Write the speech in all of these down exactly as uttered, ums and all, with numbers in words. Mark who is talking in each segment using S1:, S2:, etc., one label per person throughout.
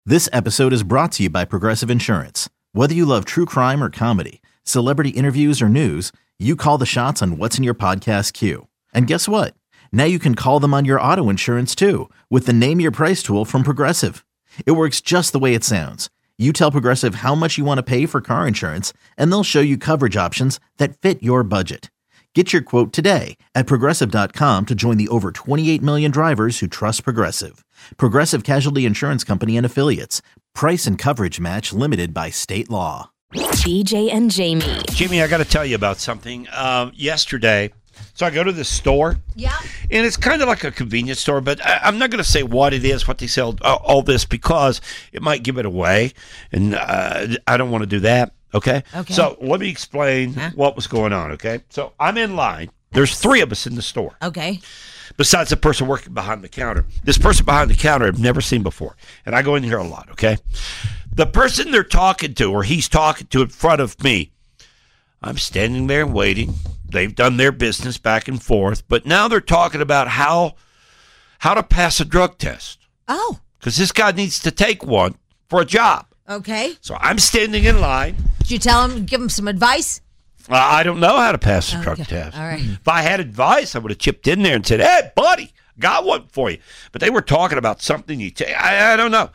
S1: This episode is brought to you by Progressive Insurance. Whether you love true crime or comedy, celebrity interviews or news, you call the shots on what's in your podcast queue. And guess what? Now you can call them on your auto insurance too with the Name Your Price tool from Progressive. It works just the way it sounds. You tell Progressive how much you want to pay for car insurance, and they'll show you coverage options that fit your budget. Get your quote today at Progressive dot com to join the over twenty-eight million drivers who trust Progressive. Progressive Casualty Insurance Company and Affiliates. Price and coverage match limited by state law.
S2: B J and Jamie.
S3: Jamie, I got to tell you about something. Um, yesterday, so I go to the store.
S4: Yeah.
S3: And it's kind of like a convenience store, but I, I'm not going to say what it is, what they sell, uh, all this, because it might give it away. And uh, I don't want to do that. Okay?
S4: Okay.
S3: So let me explain
S4: huh?
S3: what was going on, okay? So I'm in line. There's three of us in the store.
S4: Okay.
S3: Besides the person working behind the counter. This person behind the counter I've never seen before. And I go in here a lot, okay? The person they're talking to, or he's talking to in front of me, I'm standing there waiting. They've done their business back and forth. But now they're talking about how, how to pass a drug test.
S4: Oh.
S3: Because this guy needs to take one for a job.
S4: Okay.
S3: So I'm standing in line.
S4: Did you tell him, give him some advice?
S3: Uh, I don't know how to pass a
S4: Okay.
S3: drug test.
S4: All right.
S3: If I had advice, I would have chipped in there and said, hey, buddy, got one for you. But they were talking about something you take. I, I don't know.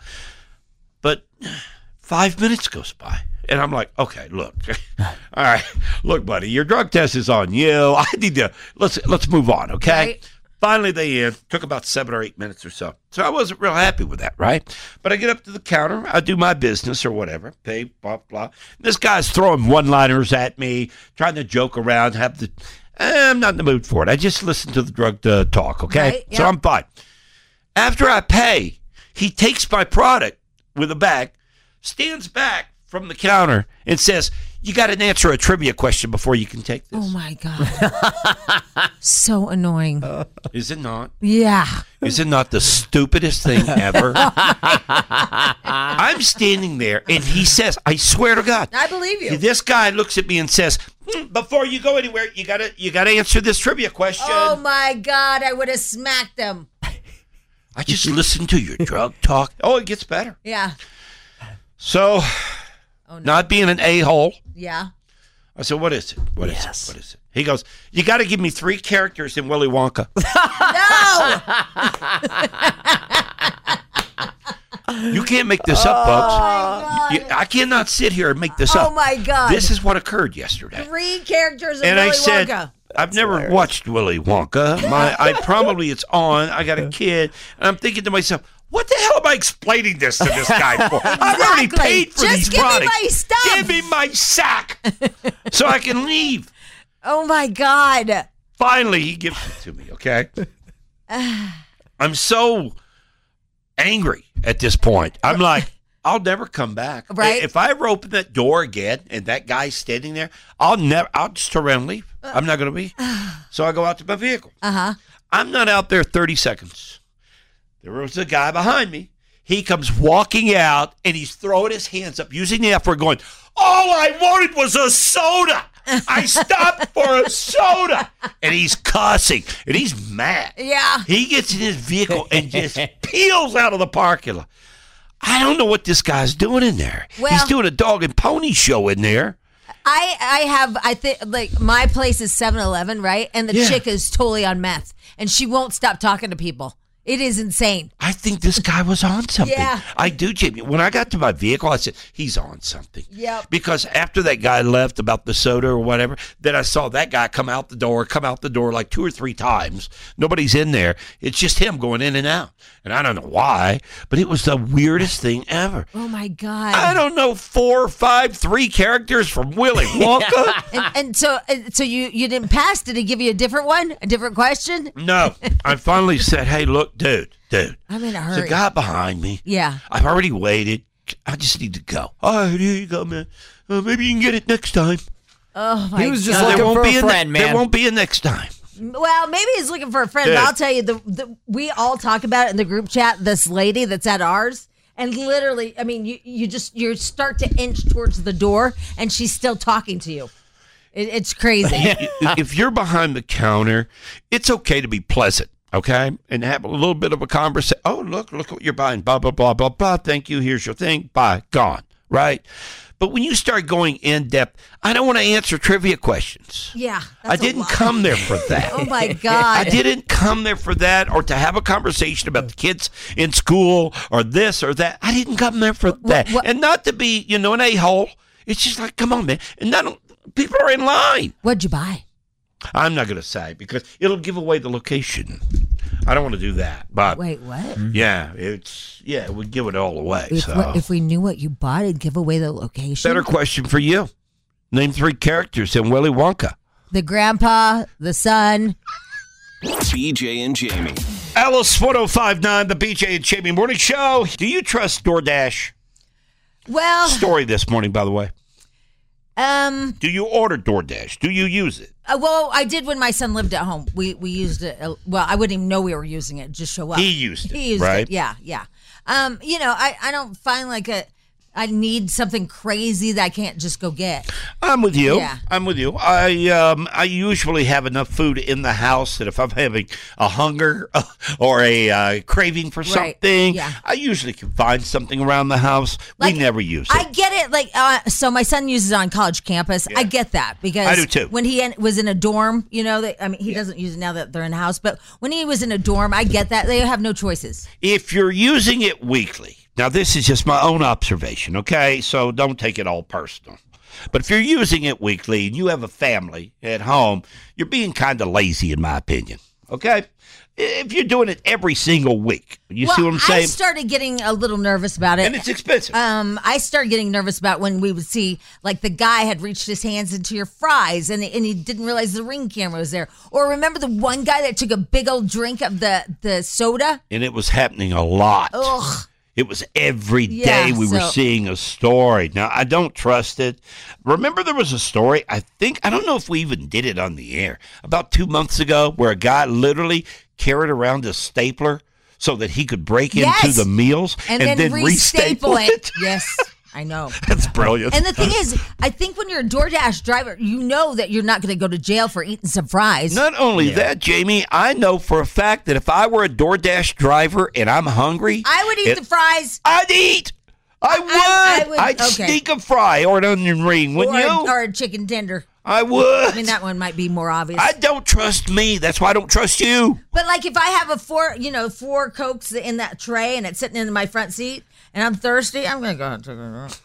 S3: But five minutes goes by. And I'm like, okay, look. All right. Look, buddy, your drug test is on you. I need to, let's let's move on, okay?
S4: Right.
S3: Finally, they end. Took about seven or eight minutes or so. So I wasn't real happy with that, right? But I get up to the counter. I do my business or whatever. Pay, blah, blah. This guy's throwing one-liners at me, trying to joke around, have the, eh, I'm not in the mood for it. I just listen to the drug uh, talk, okay?
S4: Right,
S3: So
S4: yeah.
S3: I'm fine. After I pay, he takes my product with a bag, stands back from the counter, and says, you got to answer a trivia question before you can take this.
S4: Oh, my God. So annoying.
S3: Is it not?
S4: Yeah.
S3: Is it not the stupidest thing ever? I'm standing there, and he says, I swear to God.
S4: I believe you.
S3: This guy looks at me and says, "Hmm, before you go anywhere, you gotta you gotta answer this trivia question.
S4: Oh, my God. I would have smacked him.
S3: I just listened to your drug talk. Oh, it gets better.
S4: Yeah.
S3: So,
S4: Oh, no.
S3: not being an a-hole,
S4: Yeah.
S3: I said, what is it? What is
S2: Yes.
S3: it? What is it? He goes, you got to give me three characters in Willy Wonka.
S4: No.
S3: You can't make this up, folks.
S4: God.
S3: You, I cannot sit here and make this
S4: Oh,
S3: up.
S4: my God.
S3: This is what occurred yesterday.
S4: Three characters of
S3: And
S4: Willy
S3: I said,
S4: Wonka.
S3: I've never watched Willy Wonka. My, I probably it's on. I got a kid, and I'm thinking to myself, what the hell am I explaining this to this guy for? I've already
S4: Exactly.
S3: paid for
S4: Just
S3: these
S4: give me
S3: products.
S4: my stuff.
S3: Give me my sack so I can leave.
S4: Oh, my God.
S3: Finally, he gives it to me. Okay, I'm so angry at this point. I'm like, I'll never come back.
S4: Right.
S3: If I ever open that door again and that guy's standing there, I'll never. I'll just turn around and leave. I'm not going to be. So I go out to my vehicle.
S4: Uh-huh.
S3: I'm not out there thirty seconds. There was a guy behind me. He comes walking out, and he's throwing his hands up, using the F word, going, all I wanted was a soda. I stopped for a soda. And he's cussing, and he's mad.
S4: Yeah.
S3: He gets in his vehicle and just peels out of the parking lot. I don't know what this guy's doing in there.
S4: Well-
S3: He's doing a dog and pony show in there.
S4: I I have I think like my place is seven eleven, right? And the
S3: Yeah.
S4: chick is totally on meth, and she won't stop talking to people. It is insane.
S3: I think this guy was on something.
S4: Yeah.
S3: I do, Jamie. When I got to my vehicle, I said, he's on something.
S4: Yep.
S3: Because after that guy left about the soda or whatever, then I saw that guy come out the door, come out the door like two or three times. Nobody's in there. It's just him going in and out. And I don't know why, but it was the weirdest thing ever.
S4: Oh my God.
S3: I don't know, four, five, three characters from Willy Wonka.
S4: and, and so and so you you didn't pass. Did he give you a different one? A different question?
S3: No. I finally said, hey, look, dude, dude.
S4: I'm in a
S3: There's
S4: hurry.
S3: a guy behind me.
S4: Yeah.
S3: I've already waited. I just need to go. All right, here you go, man. Uh, maybe you can get it next time.
S4: Oh my
S2: He was just
S4: God.
S2: looking
S3: there won't
S2: for
S3: be
S2: a
S3: a
S2: friend,
S3: ne-
S2: man.
S3: There won't be a next time.
S4: Well, maybe he's looking for a friend,
S3: Dude.
S4: but I'll tell you, the, the we all talk about it in the group chat, this lady that's at ours, and literally, I mean, you, you just, you start to inch towards the door, and she's still talking to you. It, it's crazy.
S3: If you're behind the counter, it's okay to be pleasant. okay, and have a little bit of a conversation. Oh, look, look what you're buying. Blah, blah, blah, blah, blah. Thank you. Here's your thing. Bye. Gone. Right? But when you start going in depth, I don't want to answer trivia questions.
S4: Yeah.
S3: I didn't come there for that.
S4: Oh, my God.
S3: I didn't come there for that or to have a conversation about the kids in school or this or that. I didn't come there for that.
S4: what-
S3: And not to be, you know, an a-hole. It's just like, come on, man. And not, people are in line.
S4: What'd you buy?
S3: I'm not going to say because it'll give away the location. I don't want to do that. But
S4: Wait, what?
S3: yeah, it's yeah, it would give it all away.
S4: If,
S3: so
S4: if we knew what you bought, it'd give away the location.
S3: better question for you. Name three characters in Willy Wonka.
S4: The grandpa, the son.
S5: B J and Jamie.
S3: Alice one oh five nine, the B J and Jamie Morning Show. Do you trust DoorDash?
S4: Well,
S3: Story this morning, by the way.
S4: um,
S3: Do you order DoorDash? Do you use it?
S4: uh, well, I did when my son lived at home. We we used it. Uh, well, I wouldn't even know we were using it. Just show up.
S3: He used it,
S4: He used
S3: right?
S4: it. Yeah, yeah. Um, you know, I I don't find like a. I need something crazy that I can't just go get.
S3: I'm with you.
S4: Yeah.
S3: I'm with you. I um I usually have enough food in the house that if I'm having a hunger or a uh, craving for
S4: Right.
S3: something,
S4: Yeah.
S3: I usually can find something around the house.
S4: Like,
S3: we never use it.
S4: I get it. Like, uh, so my son uses it on college campus. I get that because
S3: I do too.
S4: When he en- was in a dorm, you know, they, I mean, he doesn't use it now that they're in the house, but when he was in a dorm, I get that they have no choices.
S3: If you're using it weekly, now this is just my own observation, okay? So don't take it all personal. But if you're using it weekly and you have a family at home, you're being kind of lazy, in my opinion, okay? If you're doing it every single week, you
S4: well,
S3: see what I'm
S4: I
S3: saying?
S4: started getting a little nervous about it.
S3: And it's expensive.
S4: Um, I started getting nervous about when we would see like the guy had reached his hands into your fries and and he didn't realize the ring camera was there. Or remember the one guy that took a big old drink of the the soda?
S3: and it was happening a lot.
S4: Ugh.
S3: It was every day
S4: Yeah,
S3: we were
S4: so-
S3: seeing a story. Now, I don't trust it. Remember there was a story, I think, I don't know if we even did it on the air, about two months ago where a guy literally carried around a stapler so that he could break
S4: Yes.
S3: into the meals
S4: And,
S3: and,
S4: then,
S3: then
S4: re-staple
S3: restaple
S4: it. Yes, I know.
S3: That's brilliant.
S4: And the thing is, I think when you're a DoorDash driver, you know that you're not going to go to jail for eating some fries.
S3: Not only that, Jamie, I know for a fact that if I were a DoorDash driver and I'm hungry,
S4: I would eat
S3: it-
S4: the fries.
S3: I'd eat. I would.
S4: I- I would-
S3: I'd
S4: okay.
S3: sneak a fry or an onion ring, wouldn't
S4: or,
S3: you?
S4: or a chicken tender.
S3: I would.
S4: I mean, that one might be more obvious.
S3: I don't trust me. That's why I don't trust you.
S4: But like if I have a four, you know, four Cokes in that tray and it's sitting in my front seat and I'm thirsty, I'm going to go and take it.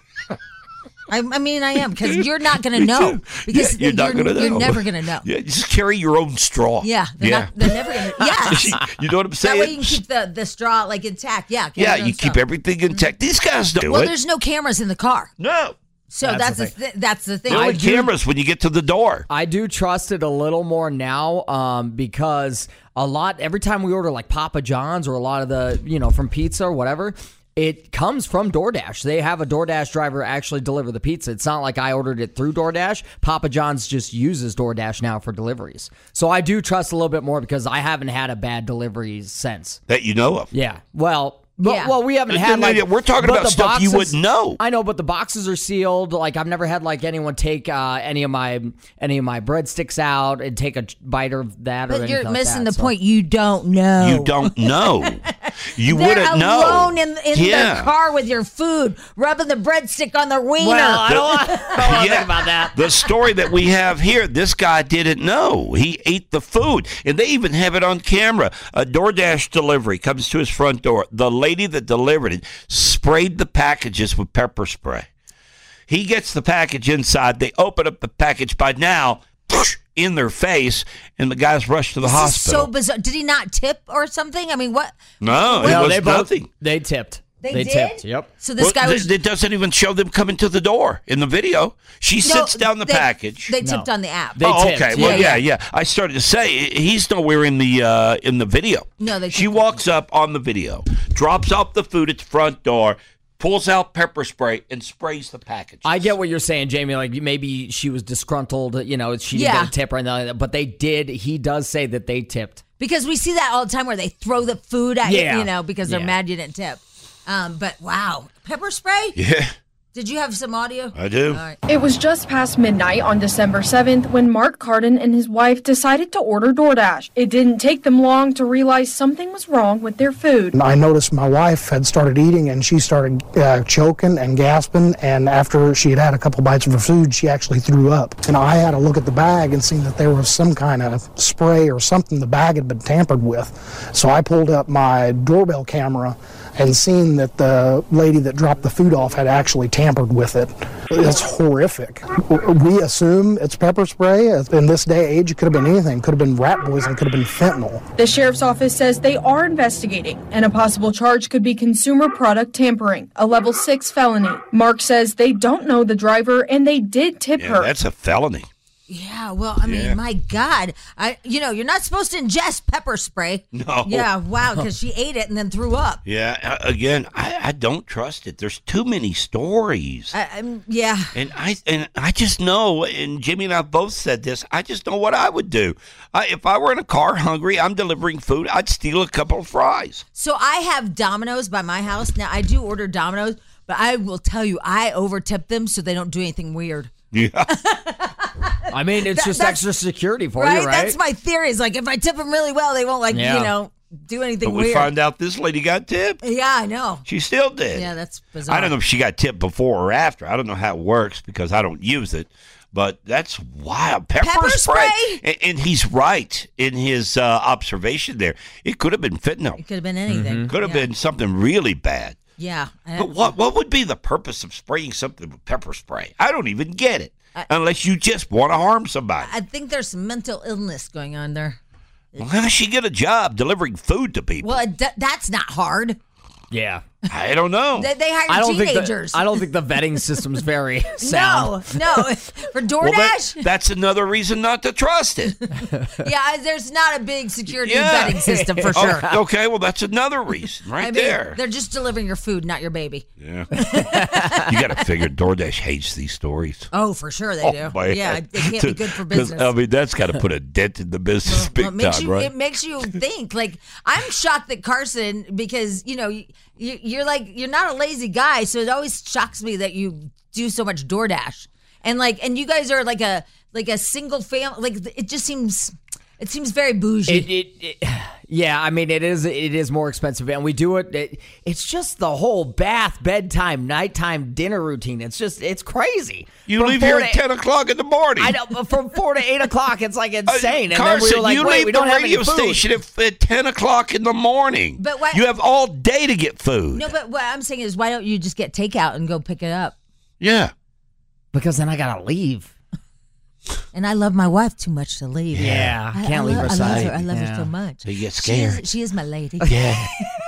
S4: I, I mean, I am because you're not going to know because
S3: Yeah, you're not gonna know.
S4: You're never going to know.
S3: Yeah, just carry your own straw.
S4: Yeah, they're,
S3: yeah.
S4: Not, they're never going to. Yes.
S3: You know what I'm saying?
S4: That way you can keep the, the straw like intact. Yeah. carry
S3: yeah,
S4: your own
S3: you keep
S4: straw.
S3: everything intact. These guys do
S4: Well,
S3: it.
S4: there's no cameras in the car,
S3: No.
S4: so
S6: That's
S4: that's
S6: the
S4: the th- that's the thing.
S3: No
S6: I do-
S3: cameras when you get to the door.
S6: I do trust it a little more now um, because a lot, every time we order like Papa John's or a lot of the, you know, from pizza or whatever, it comes from DoorDash. They have a DoorDash driver actually deliver the pizza. It's not like I ordered it through DoorDash. Papa John's just uses DoorDash now for deliveries. So I do trust a little bit more because I haven't had a bad delivery since.
S3: That you know of.
S6: Yeah. Well, but,
S4: Yeah.
S6: well, we haven't
S3: No,
S6: had
S3: no,
S6: like
S3: yeah, we're talking
S6: but
S3: about
S6: the
S3: stuff you wouldn't know.
S6: I know, but the boxes are sealed. Like I've never had like anyone take uh, any of my any of my breadsticks out and take a bite of that. or
S4: But
S6: anything
S4: you're
S6: like
S4: missing
S6: that,
S4: the
S6: so.
S4: point. You don't know.
S3: You don't know. You
S4: They're
S3: wouldn't know.
S4: alone in, in
S3: yeah.
S4: the car with your food, rubbing the breadstick on the wiener.
S6: Well, I don't want, I don't want to
S3: Yeah.
S6: think about that.
S3: The story that we have here, this guy didn't know. He ate the food. And they even have it on camera. A DoorDash delivery comes to his front door. The lady that delivered it sprayed the packages with pepper spray. He gets the package inside. They open up the package. By now, in their face, and the guy's rushed to the
S4: This is
S3: hospital.
S4: so bizarre. Did he not tip or something? I mean, what?
S3: no, it
S6: No,
S3: was
S6: they both
S3: nothing.
S6: they tipped.
S4: They, did?
S6: tipped. Yep.
S4: So this
S3: Well,
S4: guy
S3: th-
S4: was.
S3: it doesn't even show them coming to the door in the video. She
S4: No,
S3: sits down the
S4: they-
S3: package.
S4: They tipped on the app.
S6: They
S3: oh,
S6: tipped.
S3: okay. Well,
S4: Yeah,
S3: yeah,
S4: yeah.
S3: yeah, I started to say he's nowhere in the uh, in the video.
S4: No, they
S3: She
S4: tipped.
S3: walks up on the video, drops off the food at the front door, pulls out pepper spray, and sprays the package.
S6: I get what you're saying, Jamie. Like maybe she was disgruntled. You know, she didn't
S4: Yeah.
S6: get a tip or anything like that. But they did. He does say that they tipped.
S4: Because we see that all the time where they throw the food at
S6: Yeah.
S4: you, you know, because they're
S6: Yeah.
S4: mad you didn't tip. Um, but wow, pepper spray?
S3: Yeah.
S4: Did you have some audio?
S3: I do.
S4: All right.
S7: It was just past midnight on December seventh when Mark Cardin and his wife decided to order DoorDash. It didn't take them long to realize something was wrong with their food.
S8: I noticed my wife had started eating and she started uh, choking and gasping, and after she had had a couple bites of her food, she actually threw up. And I had to look at the bag and see that there was some kind of spray or something the bag had been tampered with. So I pulled up my doorbell camera and seen that the lady that dropped the food off had actually tampered with it. It's horrific. We assume it's pepper spray. In this day and age, it could have been anything. Could have been rat poison, could have been fentanyl.
S7: The sheriff's office says they are investigating, and a possible charge could be consumer product tampering, a level six felony. Mark says they don't know the driver and they did tip
S3: Yeah,
S7: her.
S3: that's a felony.
S4: Yeah, well, I mean,
S3: Yeah.
S4: my God. I, you know, you're not supposed to ingest pepper spray.
S3: No.
S4: Yeah, wow, because she ate it and then threw up.
S3: Yeah, uh, again, I, I don't trust it. There's too many stories.
S4: I, I'm, yeah.
S3: And I and I just know, and Jimmy and I both said this, I just know what I would do. I, if I were in a car hungry, I'm delivering food, I'd steal a couple of fries.
S4: So I have Domino's by my house. Now, I do order Domino's, but I will tell you, I over-tip them so they don't do anything weird.
S3: Yeah.
S6: I mean, it's
S4: That-
S6: just
S4: that's-
S6: extra security for
S4: Right?
S6: you, right?
S4: That's my theory. Is like, if I tip them really well, they won't, like,
S6: Yeah.
S4: you know, do anything
S3: But we
S4: weird.
S3: find out this lady got tipped.
S4: Yeah, I know.
S3: She still did.
S4: Yeah, that's bizarre.
S3: I don't know if she got tipped before or after. I don't know how it works because I don't use it. But that's wild. Pepper,
S4: Pepper
S3: spray.
S4: spray?
S3: And, and he's right in his uh, observation there. It could have been fentanyl.
S4: It could have been anything.
S3: Could have
S4: yeah.
S3: been something really bad.
S4: Yeah. I-
S3: But what what would be the purpose of spraying something with pepper spray? I don't even get it.
S4: I-
S3: Unless you just want to harm somebody.
S4: I think there's some mental illness going on there.
S3: Well, how does she get a job delivering food to people?
S4: Well, it, that's not hard.
S6: yeah.
S3: I don't know.
S4: They, they hire
S6: I don't
S4: teenagers.
S6: think the, I don't think the vetting system's very sound.
S4: No, no. For DoorDash,
S3: Well, that- that's another reason not to trust it.
S4: yeah, there's not a big security
S3: Yeah.
S4: vetting system for
S3: Oh,
S4: sure.
S3: okay, well, that's another reason right
S4: I mean,
S3: there.
S4: they're just delivering your food, not your baby.
S3: Yeah. You got to figure DoorDash hates these stories.
S4: Oh, for sure they do.
S3: man.
S4: Yeah, it can't be good for
S3: 'Cause,
S4: business.
S3: I mean, that's got to put a dent in the business big
S4: Well, it makes
S3: time,
S4: you,
S3: right?
S4: It makes you think. Like, I'm shocked that Carson, because, you know, you, you're like, you're not a lazy guy, so it always shocks me that you do so much DoorDash. And like, and you guys are like a, like a single family, like, it just seems, it seems very bougie.
S6: It, it, it, yeah, I mean, it is it is more expensive, and we do it, it. It's just the whole bath, bedtime, nighttime, dinner routine. It's just, it's crazy.
S3: You
S6: From
S3: leave
S6: four
S3: here
S6: to
S3: at ten o'clock in the morning.
S6: I know, but from four to eight o'clock, it's like insane.
S3: Uh,
S6: and
S3: Carson,
S6: then we were like,
S3: you
S6: wait,
S3: leave
S6: we don't
S3: the
S6: have any
S3: radio
S6: food.
S3: station at, at ten o'clock in the morning.
S4: But what-
S3: You have all day to get food.
S4: no, but what I'm saying is, why don't you just get takeout and go pick it up?
S3: Yeah.
S6: Because then I gotta leave.
S4: And I love my wife too much to leave.
S6: Yeah,
S4: I,
S6: can't
S4: I
S6: leave
S4: love,
S6: her
S4: I love
S6: side.
S4: her. I love
S6: Yeah.
S4: her so much.
S3: So you get
S4: She
S3: scared.
S4: is, she is my lady.
S3: Yeah.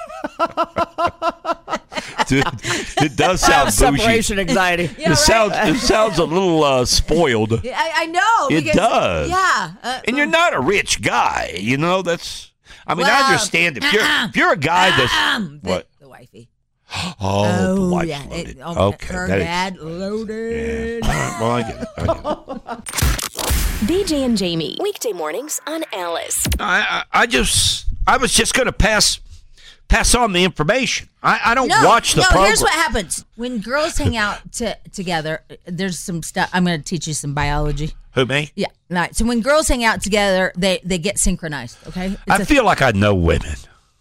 S3: Dude, it does
S6: I have
S3: sound bougie.
S6: separation anxiety.
S4: Yeah,
S3: it
S4: right?
S3: sounds it sounds a little uh, spoiled.
S4: I, I know.
S3: It
S4: because-
S3: does.
S4: Yeah. Uh,
S3: And you're not a rich guy, you know. That's. I mean, I
S4: Well,
S3: understand if you're if you're a guy that's
S4: um, the,
S3: what.
S4: the wifey.
S3: Oh, the wife's
S4: yeah.
S3: loaded.
S4: It- oh,
S3: okay,
S4: Her
S3: that is-
S4: dad loaded.
S3: Yeah. All right, well, I get it. I get it.
S2: B J and Jamie, weekday mornings on Alice.
S3: I, I I just I was just going to pass pass on the information. I, I don't
S4: No,
S3: watch the
S4: no.
S3: program.
S4: Here's what happens when girls hang out to, together. There's some stuff. I'm going to teach you some biology.
S3: Who, me?
S4: Yeah. All right. So when girls hang out together, they they get synchronized. Okay. It's
S3: I
S4: a-
S3: feel like I know women.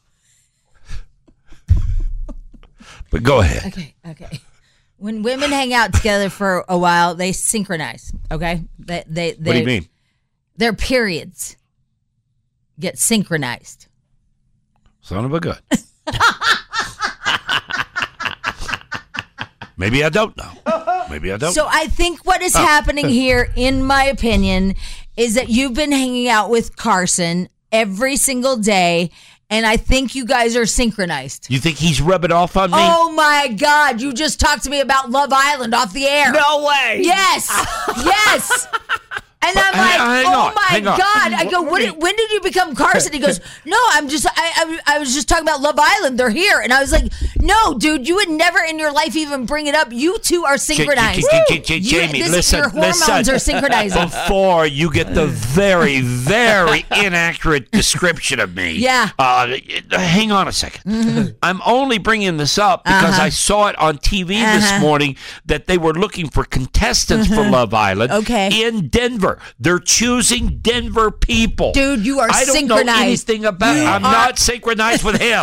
S3: But go ahead.
S4: Okay, okay. When women hang out together for a while, they synchronize. Okay, they they, they
S3: What do you mean?
S4: Their periods get synchronized.
S3: Son of a gun. Maybe I don't know. Maybe I don't.
S4: So I think what is happening here, in my opinion, is that you've been hanging out with Carson every single day, and I think you guys are synchronized.
S3: You think he's rubbing off on me?
S4: Oh my God! You just talked to me about Love Island off the air.
S6: No way.
S4: Yes. Yes. And I'm
S3: But
S4: like,
S3: hang- hang
S4: oh
S3: on,
S4: my
S3: hang on.
S4: God. I go, what, when did you become Carson? He goes, no, I'm just, I, I, I was just talking about Love Island. They're here. And I was like, no, dude, you would never in your life even bring it up. You two are synchronized.
S3: J- J- J-
S4: You-
S3: Jamie,
S4: this-
S3: listen,
S4: your hormones
S3: listen.
S4: are synchronizing.
S3: Before you get the very, very inaccurate description of me.
S4: Yeah.
S3: Uh, hang on a second.
S4: Mm-hmm.
S3: I'm only bringing this up because
S4: Uh-huh.
S3: I saw it on T V this
S4: Uh-huh.
S3: morning that they were looking for contestants for Love Island
S4: Okay.
S3: in Denver. They're choosing Denver people.
S4: Dude, you are
S3: I don't
S4: synchronized.
S3: know anything about
S4: You
S3: I'm
S4: are-
S3: not synchronized with him.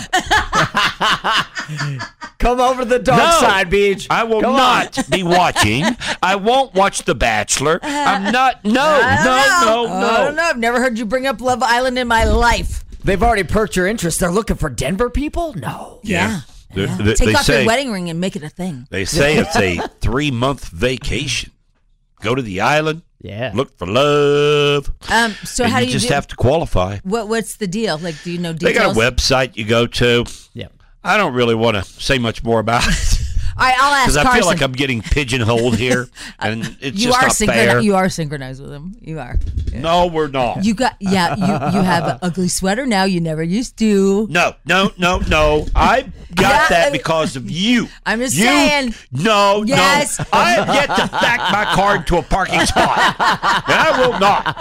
S6: Come over to the dark
S3: No,
S6: side, Beach.
S3: I will
S6: Come
S3: not
S6: on.
S3: be watching. I won't watch The Bachelor. I'm not. No,
S4: I don't
S3: no,
S4: know.
S3: no,
S4: I don't
S3: no.
S4: know. I've never heard you bring up Love Island in my life.
S6: They've already perked your interest. They're looking for Denver people? No.
S4: Yeah.
S3: They-
S4: Yeah.
S3: they-
S4: Take
S3: they
S4: off
S3: say,
S4: your wedding ring and make it a thing.
S3: They say it's a three-month vacation. Go to the island.
S6: Yeah.
S3: Look for love.
S4: Um, so
S3: and
S4: how
S3: you
S4: do you
S3: just
S4: do,
S3: have to qualify.
S4: what? What's the deal? Like, do you know
S3: They
S4: details?
S3: got a website you go to.
S6: Yeah.
S3: I don't really want to say much more about it
S4: All right, I'll ask
S3: because I
S4: Carson.
S3: feel like I'm getting pigeonholed here, and it's
S4: you
S3: just
S4: are
S3: not
S4: synchronized.
S3: fair.
S4: You are synchronized with him. You are.
S3: No, we're not.
S4: You got yeah. You you have an ugly sweater now. You never used to.
S3: No, no, no, no. I got
S4: Yeah,
S3: that
S4: I-
S3: because of you.
S4: I'm just
S3: you,
S4: saying.
S3: No,
S4: Yes.
S3: no. I have yet to back my car into a parking spot. And I will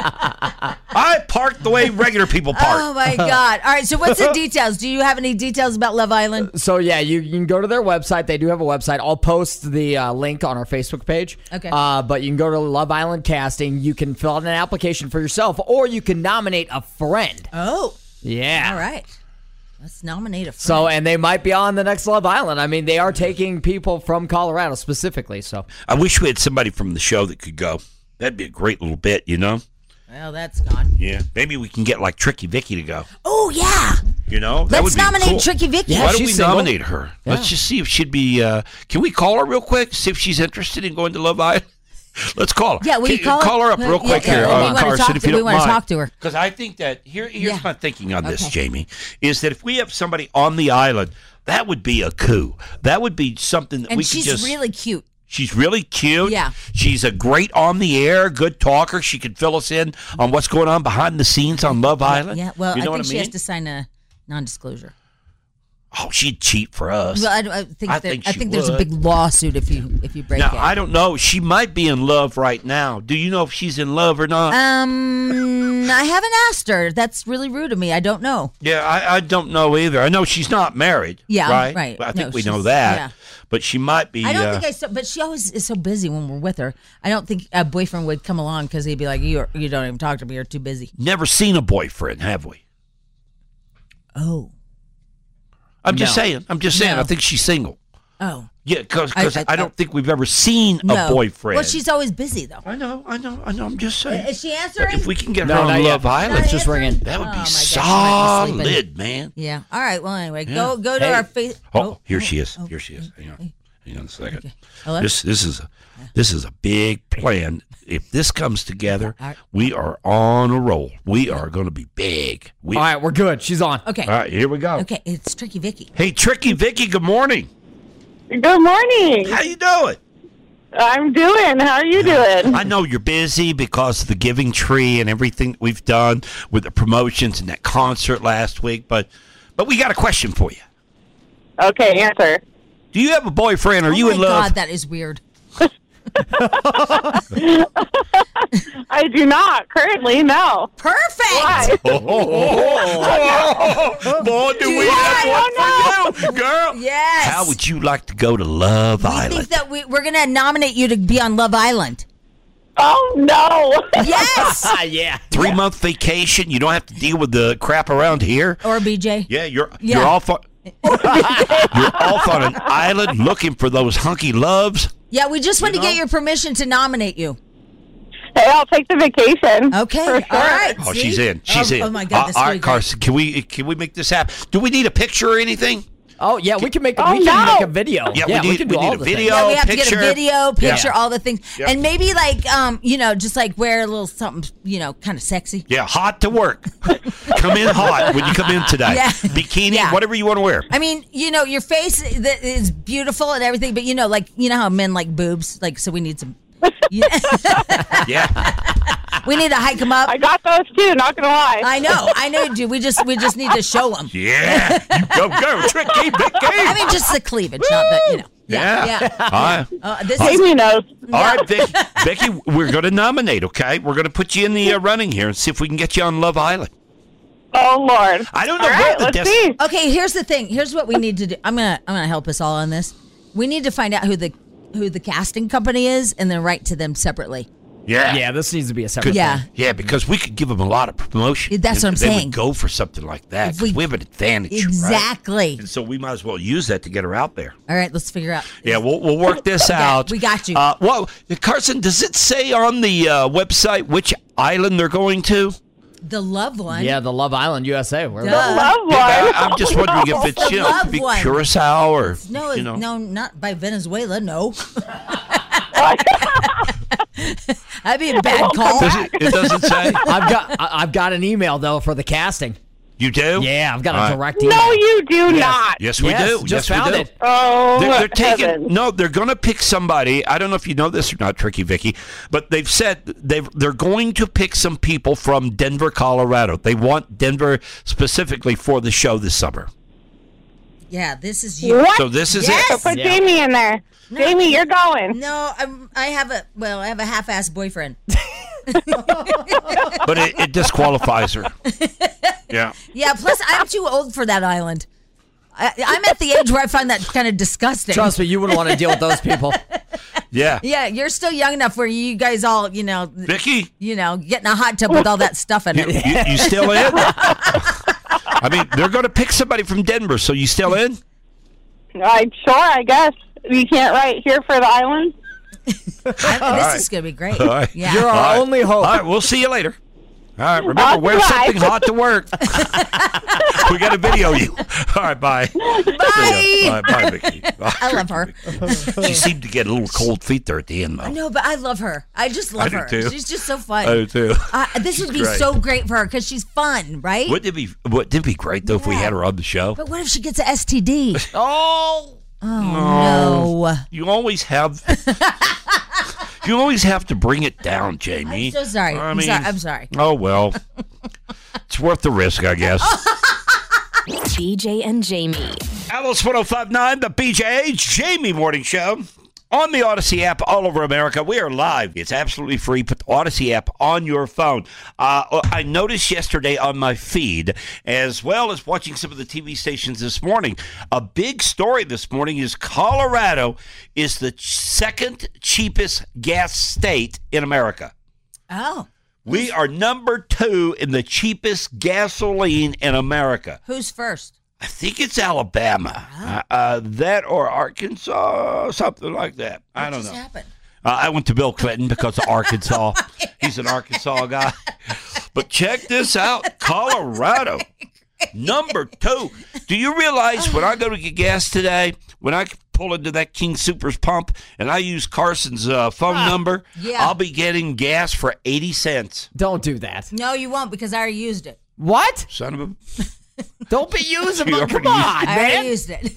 S3: not. I park the way regular people park.
S4: Oh my God! All right. So what's the details? Do you have any details about Love Island?
S6: So yeah, you, you can go to their website. They do have a website. I'll post the uh, link on our Facebook page.
S4: Okay.
S6: Uh, but you can go to Love Island Casting. You can fill out an application for yourself, or you can nominate a friend.
S4: Oh.
S6: Yeah.
S4: All right. Let's nominate a friend.
S6: So, and they might be on the next Love Island. I mean, they are taking people from Colorado specifically. So,
S3: I wish we had somebody from the show that could go. That'd be a great little bit, you know?
S4: Well, that's gone.
S3: Yeah. Maybe we can get like Tricky Vicky to go.
S4: Oh yeah.
S3: You know? That
S4: Let's
S3: would be
S4: nominate
S3: cool.
S4: Tricky Vicky.
S6: Yeah,
S3: Why don't
S6: she's
S3: we
S6: single.
S3: nominate her? Let's just see if she'd be. Uh, can we call her real quick? See if she's interested in going to Love Island. Let's call her.
S4: Yeah, will you
S3: Can-
S4: call her?
S3: her up real
S4: Yeah,
S3: quick
S4: yeah,
S3: here,
S4: we
S3: uh,
S4: wanna
S3: Carson,
S4: talk
S3: if
S4: to-
S3: you
S4: we
S3: don't
S4: wanna
S3: mind.
S4: talk to her.
S3: Because I think that here, here's
S4: Yeah.
S3: my thinking on this,
S4: Okay.
S3: Jamie, is that if we have somebody on the island, that would be a coup. That would be something that
S4: And
S3: we
S4: she's
S3: could just.
S4: really cute.
S3: She's really cute.
S4: Yeah.
S3: She's a great on the air, good talker. She could fill us in on what's going on behind the scenes on Love Island.
S4: Yeah. Well,
S3: you know
S4: I think
S3: what I
S4: she
S3: mean?
S4: has to sign a non-disclosure.
S3: Oh, she'd cheat for us.
S4: Well, I, don't- I think
S3: I
S4: that,
S3: think
S4: I
S3: she
S4: think there's a
S3: would.
S4: big lawsuit if you if you break
S3: Now,
S4: it.
S3: I don't know. She might be in love right now. Do you know if she's in love or not?
S4: Um, I haven't asked her. That's really rude of me. I don't know.
S3: yeah, I, I don't know either. I know she's not married.
S4: Yeah,
S3: right.
S4: right.
S3: I think
S4: No,
S3: we know
S4: she's-
S3: that.
S4: yeah.
S3: But she might be.
S4: I don't
S3: uh,
S4: think I saw, but she always is so busy when we're with her. I don't think a boyfriend would come along because he'd be like, "You you don't even talk to me. You're too busy."
S3: never seen a boyfriend, have we?
S4: Oh,
S3: I'm just
S6: No.
S3: saying. I'm just saying.
S4: No.
S3: I think she's single.
S4: oh,
S3: Yeah, because
S4: I-
S3: I,
S4: I-
S3: don't think we've ever seen
S4: no
S3: a boyfriend.
S4: Well, she's always busy though.
S3: I know. I know. I know. I'm just saying.
S4: Is she
S3: But
S4: answering?
S3: if we can get
S6: No,
S3: her on
S6: not yet.
S3: Love Island,
S6: It's just ringing.
S3: that would
S4: Oh,
S3: be
S4: my gosh, she might be sleeping.
S3: solid, man.
S4: Yeah. All right. Well, anyway,
S3: Yeah.
S4: go go to
S3: Hey.
S4: our face.
S3: Oh, here she is. Here she is. Hang on. Hang on a second.
S4: Okay. Hello?
S3: This this is a this is a big plan. If this comes together,
S4: All right.
S3: we are on a roll. We are going to be big. We,
S6: all right, we're good. She's on.
S4: Okay.
S3: all right, here we go.
S4: Okay. It's Tricky Vicky.
S3: Hey, Tricky Vicky. Good morning.
S9: Good morning.
S3: How you doing?
S9: I'm doing. How are you doing?
S3: I know you're busy because of the Giving Tree and everything that we've done with the promotions and that concert last week. But but we got a question for you.
S9: Okay, answer.
S3: Do you have a boyfriend? Are
S4: oh
S3: you
S4: my
S3: in love?
S4: God, that is weird.
S9: I do not currently. No.
S4: Perfect.
S9: Why?
S3: Oh, boy, do we have one for you, girl.
S4: Yes.
S3: How would you like to go to Love
S4: We
S3: Island?
S4: think that we, we're going to nominate you to be on Love Island.
S9: Oh no.
S4: Yes.
S6: Ah, yeah.
S3: Three month vacation. You don't have to deal with the crap around here.
S4: Or B J.
S3: Yeah, you're
S4: Yeah.
S3: you're off on you're off on an island looking for those hunky loves.
S4: Yeah, we just want
S3: You
S4: to get
S3: know?
S4: your permission to nominate you.
S9: Hey, I'll take the vacation.
S4: Okay.
S9: For
S4: All
S9: sure.
S4: right.
S3: Oh,
S4: See?
S3: she's in. She's
S4: oh,
S3: in.
S4: Oh my God,
S3: Uh,
S4: this
S3: all
S4: is
S3: right,
S4: really great.
S3: Carson. Can we can we make this happen? Do we need a picture or anything?
S6: Oh yeah, we can make a,
S9: Oh,
S6: we can
S9: no.
S6: make a video.
S3: Yeah, we need-
S6: can
S3: we
S6: do
S3: need
S6: all
S3: a
S6: the
S3: video.
S6: things.
S4: Yeah, we have
S3: picture.
S4: to get a video, picture,
S3: Yeah.
S4: all the things,
S3: Yeah.
S4: and maybe like, um, you know, just like wear a little something, you know, kind of sexy.
S3: Yeah, hot to work. Come in hot when you come in today.
S4: Yeah.
S3: Bikini,
S4: Yeah.
S3: whatever you want to wear.
S4: I mean, you know, your face that is beautiful and everything, but you know, like you know how men like boobs, like so we need some. Yeah.
S3: Yeah.
S4: We need to hike them up.
S9: I got those too. Not gonna lie.
S4: I know, I know, dude. We just, we just need to show them.
S3: Yeah, you go, go, Tricky Vicky.
S4: I mean, just the cleavage, not the, you know.
S3: Yeah.
S4: Yeah. yeah.
S3: All right.
S4: Uh, this is,
S9: Jamie knows.
S3: All right, Vicky, Vicky, we're going to nominate, okay? We're going to put you in the uh, running here and see if we can get you on Love Island.
S9: Oh Lord.
S3: I don't know
S9: All
S3: where
S9: right,
S3: the
S9: let's
S3: des-
S9: see.
S4: okay. Here's the thing. Here's what we need to do. I'm gonna, I'm gonna help us all on this. We need to find out who the, who the casting company is, and then write to them separately.
S3: Yeah.
S6: Yeah, this needs to be a separate
S4: Yeah.
S6: thing.
S3: Yeah, because we could give them a lot of promotion.
S4: That's what I'm
S3: they
S4: saying.
S3: Would go for something like that. 'Cause
S4: We-
S3: We, have an advantage, right?
S4: Exactly.
S3: And so we might as well use that to get her out there.
S4: All right, let's figure out.
S3: Yeah, we'll we'll work this
S4: Yeah,
S3: out.
S4: we got you.
S3: Uh, well, Carson, does it say on the uh, website which island they're going to?
S4: The love one.
S6: Yeah, the Love Island, U S A. Where
S4: Duh.
S9: Love one.
S3: Yeah, I, I'm just wondering if it's you know,
S4: Love
S3: could be
S4: one.
S3: Curacao or
S4: No,
S3: you know.
S4: no, not by Venezuela. No. That'd be a bad call.
S3: Does it, it doesn't say.
S6: I've got I- I've got an email though for the casting.
S3: You do?
S6: Yeah, I've got a
S3: All right.
S6: direct email.
S9: No, you do not.
S3: Yes, we
S6: Yes,
S3: do.
S6: just
S3: yes,
S6: found
S3: we do.
S6: it.
S9: Oh,
S3: They're, they're taking
S9: heavens.
S3: no. They're going to pick somebody. I don't know if you know this or not, Tricky Vicky, but they've said they they're going to pick some people from Denver, Colorado. They want Denver specifically for the show this summer.
S4: Yeah, this is you.
S9: What?
S3: So this is
S4: Yes.
S3: it.
S9: Put
S6: Yeah.
S9: Jamie in there. Jamie, you're going.
S4: No, I'm, I have a well, I have a half-assed boyfriend.
S3: But it, it disqualifies her. Yeah.
S4: Yeah, plus I'm too old for that island. I, I'm at the age where I find that kind of disgusting.
S6: Trust me, you wouldn't want to deal with those people.
S3: Yeah.
S4: Yeah, you're still young enough where you guys all, you know,
S3: Vicky,
S4: you know, get in a hot tub with all that stuff in
S3: you,
S4: it.
S3: you, you still in? I mean, they're going to pick somebody from Denver, so you still in?
S9: I'm sure, I guess. You can't write here for the island?
S4: I- this
S3: right.
S4: is gonna be great.
S3: All right.
S4: Yeah.
S6: You're
S3: All
S6: our
S3: right.
S6: only hope.
S3: All right, we'll see you later. All right, remember,
S9: All
S3: wear
S9: right.
S3: something hot to work. We got to video you. All right, bye.
S4: Bye.
S3: All right, bye, Vicky. Bye.
S4: I love her.
S3: She seemed to get a little cold feet there at the end, though.
S4: No, but I love her. I just love
S3: I do
S4: her.
S3: too.
S4: She's just so fun.
S3: I do too.
S4: Uh, this would be
S3: great.
S4: so great for her because she's fun, right?
S3: Wouldn't it be? Wouldn't it be great though if we
S4: Yeah.
S3: had her on the show?
S4: But what if she gets an S T D?
S6: Oh,
S4: Oh no!
S3: You always have. You always have to bring it down, Jamie.
S4: I'm so sorry.
S3: I
S4: I'm
S3: mean,
S4: sorry. I'm sorry.
S3: Oh well, it's worth the risk, I guess.
S2: B J and Jamie.
S3: Alice one oh five point nine, the B J Jamie Morning Show. On the Odyssey app all over America. We are live. It's absolutely free. Put the Odyssey app on your phone. Uh, I noticed yesterday on my feed, as well as watching some of the T V stations this morning, a big story this morning is Colorado is the second cheapest gas state in America.
S4: Oh,
S3: We are number two in the cheapest gasoline in America.
S4: who's first?
S3: I think it's Alabama, uh, uh, that or Arkansas, something like that. I
S4: What
S3: don't
S4: just
S3: know.
S4: happened?
S3: Uh, I went to Bill Clinton because of Arkansas. He's an Arkansas guy. But check this out, Colorado, number two. Do you realize when I go to get gas today, when I pull into that King Supers pump and I use Carson's uh, phone number,
S4: yeah.
S3: I'll be getting gas for eighty cents.
S6: don't do that.
S4: No, you won't because I already used it.
S6: What?
S3: Son of a...
S6: Don't be using
S3: You
S6: them. Come
S3: already
S6: on,
S4: I already
S6: man.
S4: used it.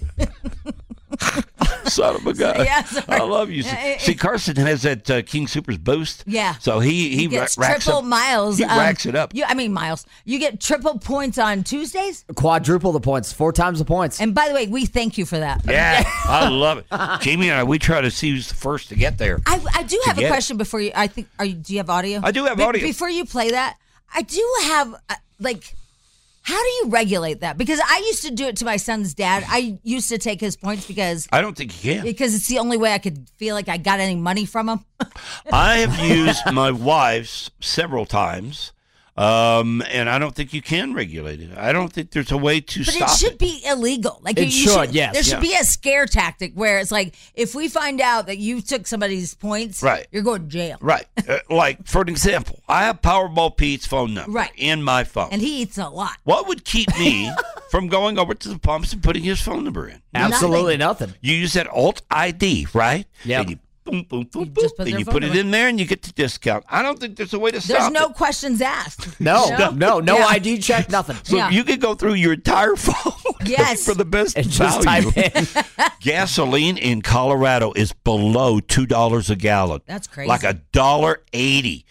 S3: Son of a guy.
S4: Yeah, sorry.
S3: I love you.
S4: Yeah, it-
S3: See, Carson has that uh, King Supers boost.
S4: Yeah.
S3: So he, he,
S4: He gets
S3: ra- racks
S4: triple
S3: up.
S4: miles.
S3: He
S4: um,
S3: racks it up.
S4: You, I mean miles. You get triple points on Tuesdays.
S6: Quadruple the points, four times the points.
S4: And by the way, we thank you for that.
S3: Yeah, I love it. Jamie and I, we try to see who's the first to get there.
S4: I, I do have a
S3: get it.
S4: question before you. I think. Are you? Do you have audio?
S3: I do have audio.
S4: Before you play that, I do have uh, like. How do you regulate that? Because I used to do it to my son's dad. I used to take his points because
S3: I don't think you can.
S4: because it's the only way I could feel like I got any money from him.
S3: I have used my wife's several times, um, and I don't think you can regulate it. I don't think there's a way to
S4: But
S3: stop
S4: it should be illegal. Like
S6: It
S4: you
S6: should, yes,
S4: There should
S6: yeah.
S4: be a scare tactic where it's like, if we find out that you took somebody's points,
S3: Right.
S4: you're going to jail.
S3: Right. Uh, like, for an example, I have Powerball Pete's phone number
S4: Right.
S3: in my phone.
S4: And he eats a lot.
S3: What would keep me from going over to the pumps and putting his phone number in?
S6: Absolutely nothing.
S3: You use that Alt I D, right?
S6: Yep.
S3: And you boom, boom, boom,
S4: You
S3: boom,
S4: just put
S3: and
S4: their
S3: you
S4: phone
S3: put it
S4: number.
S3: in there and you get the discount. I don't think there's a way to
S4: There's
S3: stop
S4: no
S3: it.
S4: questions asked.
S6: No,
S4: You know?
S6: no, no
S4: Yeah.
S6: I D check, nothing.
S3: So
S4: Yeah.
S3: you could go through your entire phone
S4: Yes.
S3: for the best
S6: And just
S3: value.
S6: type in.
S3: Gasoline in Colorado is below two dollars a gallon.
S4: That's crazy.
S3: Like a dollar eighty.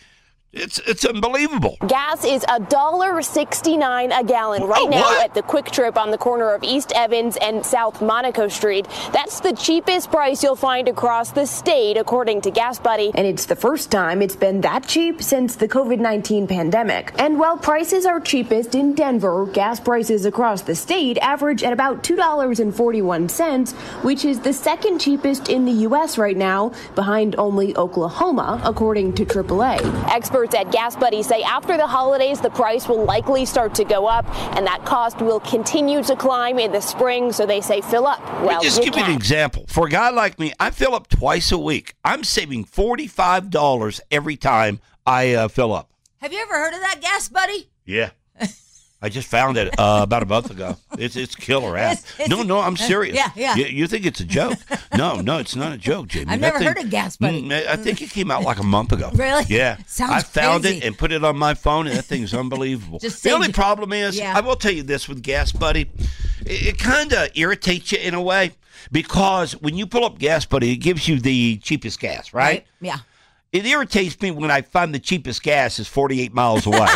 S3: It's it's unbelievable.
S10: Gas is one dollar sixty-nine a gallon right
S3: Oh,
S10: now
S3: what?
S10: at the Quick Trip on the corner of East Evans and South Monaco Street. That's the cheapest price you'll find across the state, according to Gas Buddy. And it's the first time it's been that cheap since the COVID nineteen pandemic. And while prices are cheapest in Denver, gas prices across the state average at about two dollars and forty-one cents, which is the second cheapest in the U S right now, behind only Oklahoma, according to triple A. Experts at Gas Buddy say after the holidays, the price will likely start to go up, and that cost will continue to climb in the spring, so they say fill up. Well,
S3: Just give me an example. For a guy like me, I fill up twice a week. I'm saving forty-five dollars every time I uh, fill up.
S4: Have you ever heard of that, Gas Buddy?
S3: Yeah. I just found it uh, about a month ago. It's it's killer app.
S4: It's- it's-
S3: no, no, I'm serious.
S4: Yeah, yeah.
S3: You, you think it's a joke? No, no, it's not a joke, Jamie.
S4: I've
S3: That
S4: never
S3: thing-
S4: heard of Gas Buddy.
S3: Mm, I think it came out like a month ago.
S4: Really?
S3: Yeah.
S4: Sounds
S3: I found
S4: crazy.
S3: it and put it on my phone, and that thing's unbelievable.
S4: Just
S3: the
S4: saved
S3: only
S4: you-
S3: problem is,
S4: Yeah.
S3: I will tell you this with Gas Buddy, it, it kind of irritates you in a way because when you pull up Gas Buddy, it gives you the cheapest gas, right?
S4: Yeah.
S3: It irritates me when I find the cheapest gas is forty-eight miles away.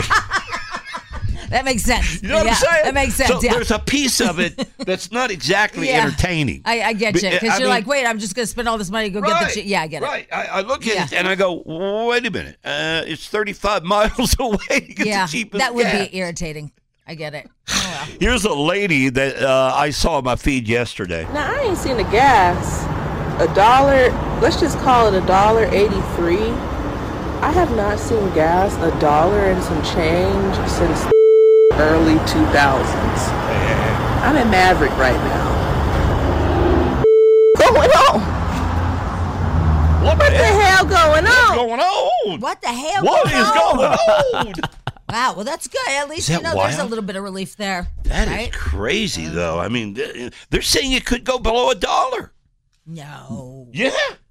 S4: That makes sense.
S3: You know what
S4: yeah,
S3: I'm saying?
S4: That makes sense.
S3: So
S4: yeah.
S3: there's a piece of it that's not exactly
S4: Yeah.
S3: entertaining.
S4: I, I get you
S3: But, uh,
S4: because
S3: I
S4: you're
S3: mean-
S4: like, wait, I'm just going to spend all this money to go get the. Ch- yeah, I get it.
S3: Right. I, I look at
S4: Yeah.
S3: it and I go, wait a minute. Uh, it's thirty-five miles away to get
S4: Yeah,
S3: the cheapest
S4: that would
S3: gas.
S4: be irritating. I get it. Oh, well.
S3: Here's a lady that uh, I saw on my feed yesterday.
S11: Now, I ain't seen the gas. A dollar, let's just call it a dollar eighty-three. I have not seen gas a dollar and some change since the early two thousands. I'm in Maverick right now. Going on?
S3: What,
S11: What the hell going
S3: What's
S11: on?
S3: going on?
S4: What the hell?
S3: What
S4: going
S3: is
S4: on?
S3: going on?
S4: Wow. Well, that's good. At least
S3: Is
S4: you
S3: that
S4: know there's a
S3: wild?
S4: little bit of relief there.
S3: That is
S4: right?
S3: crazy, though. I mean, th- they're saying it could go below a dollar.
S4: No.
S3: Yeah.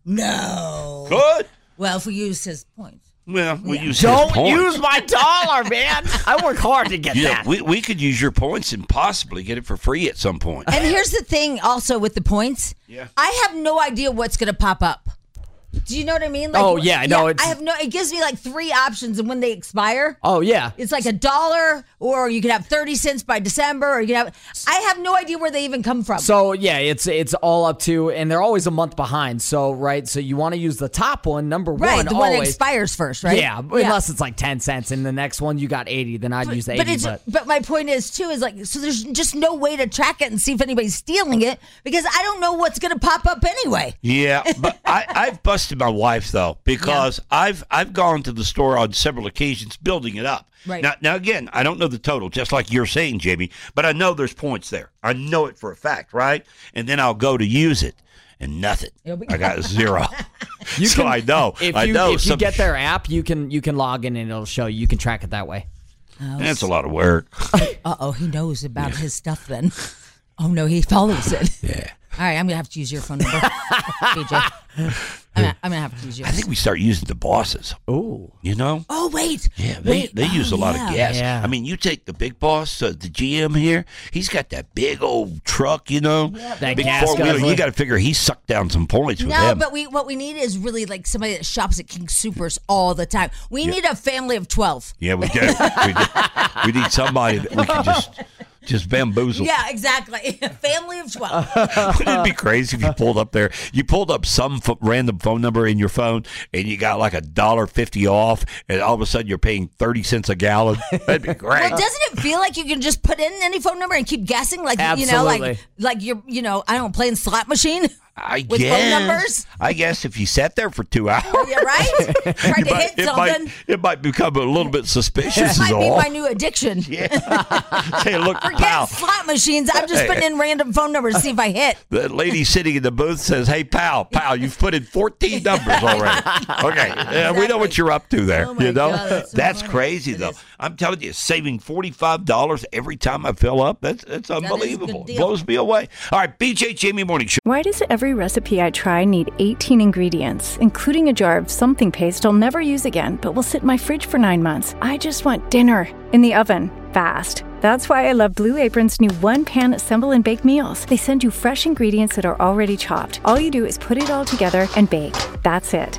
S4: No.
S3: Good.
S4: Well, if we use his points.
S3: Well, we use his
S6: Don't
S3: points.
S6: use my dollar, man. I work hard to get
S3: Yeah,
S6: that.
S3: we, we could use your points and possibly get it for free at some point.
S4: And here's the thing also with the points.
S3: Yeah.
S4: I have no idea what's going to pop up. Do you know what I mean?
S6: Oh, yeah, I know, it's-
S4: I have no, it gives me like three options, and when they expire,
S6: Oh, yeah.
S4: it's like a dollar, or you could have thirty cents by December, or you could have, I have no idea where they even come from.
S6: So yeah, it's it's all up to, and they're always a month behind. So right, so you want to use the top one, number
S4: right,
S6: one,
S4: the one that
S6: always.
S4: expires first, right?
S6: Yeah, unless it's like ten cents, and the next one you got eighty, then I'd use the
S4: But
S6: eighty.
S4: it's
S6: But,
S4: but my point is too is like, so there's just no way to track it and see if anybody's stealing it because I don't know what's going to pop up anyway.
S3: Yeah, but I, I've busted my wife though because I've I've gone to the store on several occasions building it up.
S4: Right.
S3: Now, now again, I don't know the total, just like you're saying, Jamie, but I know there's points there. I know it for a fact, right? And then I'll go to use it, and nothing.
S4: It'll be-
S3: I got zero.
S6: you
S3: so I know.
S6: if
S3: I
S6: you
S3: know.
S6: if you
S3: some-
S6: get their app, you can you can log in and it'll show you. You can track it that way.
S3: That's a lot of work.
S4: Uh oh, he knows about his stuff then. Oh no, he follows it.
S3: Yeah.
S4: All right, I'm gonna have to use your phone number, B J. I'm gonna, I'm gonna have to use yours.
S3: I think we start using the bosses.
S6: Ooh.
S3: You know?
S4: Oh wait.
S3: Yeah, they,
S4: Wait.
S3: they use
S4: Oh,
S3: a lot
S4: yeah.
S3: of gas.
S6: Yeah.
S3: I mean, you take the big boss, uh, the G M here, he's got that big old truck, you know?
S6: That
S3: big
S6: gas
S3: four-wheeler.
S6: guzzler.
S3: You got to figure he sucked down some points with
S4: No,
S3: him.
S4: but we what we need is really like somebody that shops at King Supers all the time. We need a family of twelve.
S3: Yeah, we do. we, do. We need somebody that we can just just bamboozle.
S4: Yeah, exactly. A family of twelve.
S3: Wouldn't it be crazy if you pulled up there? You pulled up some f- random phone number in your phone, and you got like a dollar fifty off, and all of a sudden you're paying thirty cents a gallon. That'd be great.
S4: Well, doesn't it feel like you can just put in any phone number and keep guessing, like you know,
S6: Absolutely.
S4: like like you're, you know, I don't know, playing slot machine
S3: I
S4: with
S3: guess.
S4: phone numbers?
S3: I guess if you sat there for two hours,
S4: Yeah, right? Tried
S3: you
S4: to
S3: might-
S4: hit
S3: it
S4: something.
S3: might it might become a little bit suspicious.
S4: That
S3: Is
S4: might be
S3: all.
S4: my new addiction.
S3: Yeah. Hey, look,
S4: Forget
S3: pal.
S4: slot machines. I'm just putting in random phone numbers to see if I hit.
S3: The lady sitting in the booth says, "Hey, pal, pal, you've put in fourteen numbers already." Okay, yeah, we know what you're up to there.
S4: Oh, my
S3: you know,
S4: God, that's so
S3: that's
S4: funny.
S3: crazy though. I'm telling you, saving forty-five dollars every time I fill up. That's that's
S4: is a good
S3: unbelievable.
S4: deal.
S3: Blows me away. All right, B J Jamie Morning Show.
S12: Why does every recipe I try need eighteen ingredients, including a jar of something paste I'll never use again, but will sit in my fridge for nine months? I just want dinner in the oven, fast. That's why I love Blue Apron's new one-pan assemble and bake meals. They send you fresh ingredients that are already chopped. All you do is put it all together and bake. That's it.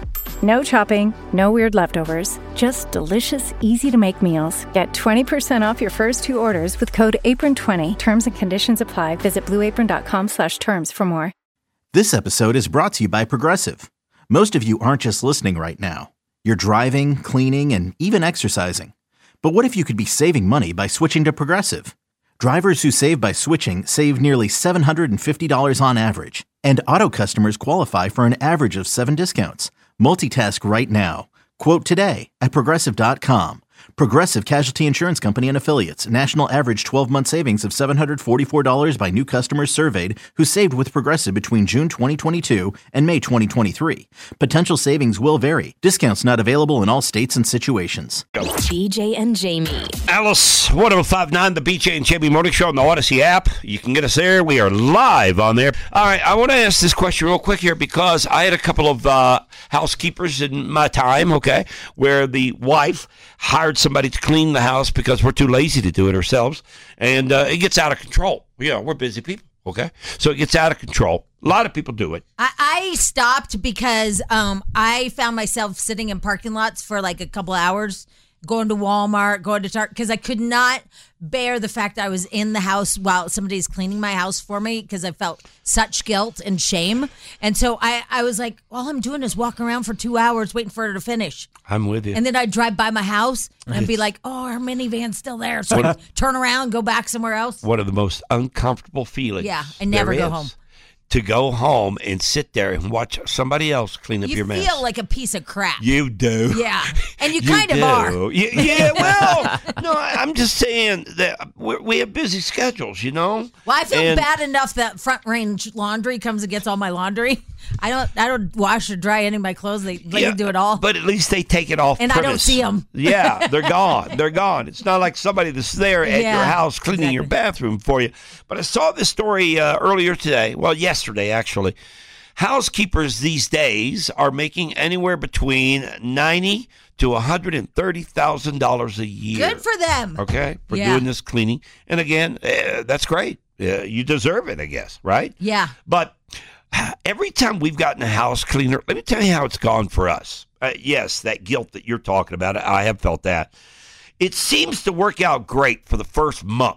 S12: No chopping, no weird leftovers, just delicious, easy-to-make meals. Get twenty percent off your first two orders with code apron twenty. Terms and conditions apply. Visit blue apron dot com slash terms for more.
S1: This episode is brought to you by Progressive. Most of you aren't just listening right now. You're driving, cleaning, and even exercising. But what if you could be saving money by switching to Progressive? Drivers who save by switching save nearly seven hundred fifty dollars on average. And auto customers qualify for an average of seven discounts. Multitask right now. Quote today at Progressive dot com. Progressive Casualty Insurance Company and Affiliates. National average twelve-month savings of seven hundred forty-four dollars by new customers surveyed who saved with Progressive between June twenty twenty-two and May twenty twenty-three. Potential savings will vary. Discounts not available in all states and situations.
S2: B J and Jamie.
S3: Alice, one oh five point nine, the B J and Jamie Morning Show on the Odyssey app. You can get us there. We are live on there. All right, I want to ask this question real quick here because I had a couple of uh, housekeepers in my time, okay, where the wife hired somebody to clean the house because we're too lazy to do it ourselves, and uh, it gets out of control. Yeah, we're busy people, okay? So it gets out of control. A lot of people do it.
S4: I, I stopped because um, I found myself sitting in parking lots for like a couple hours, going to Walmart, going to Target, because I could not bear the fact that I was in the house while somebody's cleaning my house for me because I felt such guilt and shame. And so I, I was like, all I'm doing is walking around for two hours waiting for her to finish.
S3: I'm with you.
S4: And then I'd drive by my house and I'd be like, oh, our minivan's still there. So I'd turn around, go back somewhere else.
S3: One of the most uncomfortable feelings.
S4: Yeah, and never
S3: there
S4: go
S3: is.
S4: home.
S3: To go home and sit there and watch somebody else clean up
S4: You
S3: your mess.
S4: You feel like a piece of crap.
S3: You do.
S4: Yeah, and you,
S3: You
S4: kind
S3: do.
S4: of are.
S3: Yeah, yeah, well, no, I- I'm just saying that we're, we have busy schedules, you know?
S4: Well, I feel
S3: And-
S4: bad enough that Front Range Laundry comes and gets all my laundry. I don't I don't wash or dry any of my clothes. They let
S3: Yeah,
S4: me do it all.
S3: But at least they take it off
S4: And I don't
S3: premise.
S4: see 'em.
S3: Yeah, they're gone. They're gone. It's not like somebody that's there at
S4: Yeah,
S3: your house cleaning your bathroom for you. But I saw this story uh, earlier today. Well, yesterday, actually. Housekeepers these days are making anywhere between ninety to one hundred thirty thousand dollars a year.
S4: Good for them.
S3: Okay, for
S4: Yeah.
S3: doing this cleaning. And again, uh, that's great. Uh, you deserve it, I guess, right?
S4: Yeah.
S3: But every time we've gotten a house cleaner, let me tell you how it's gone for us. Uh, yes, that guilt that you're talking about, I have felt that. It seems to work out great for the first month.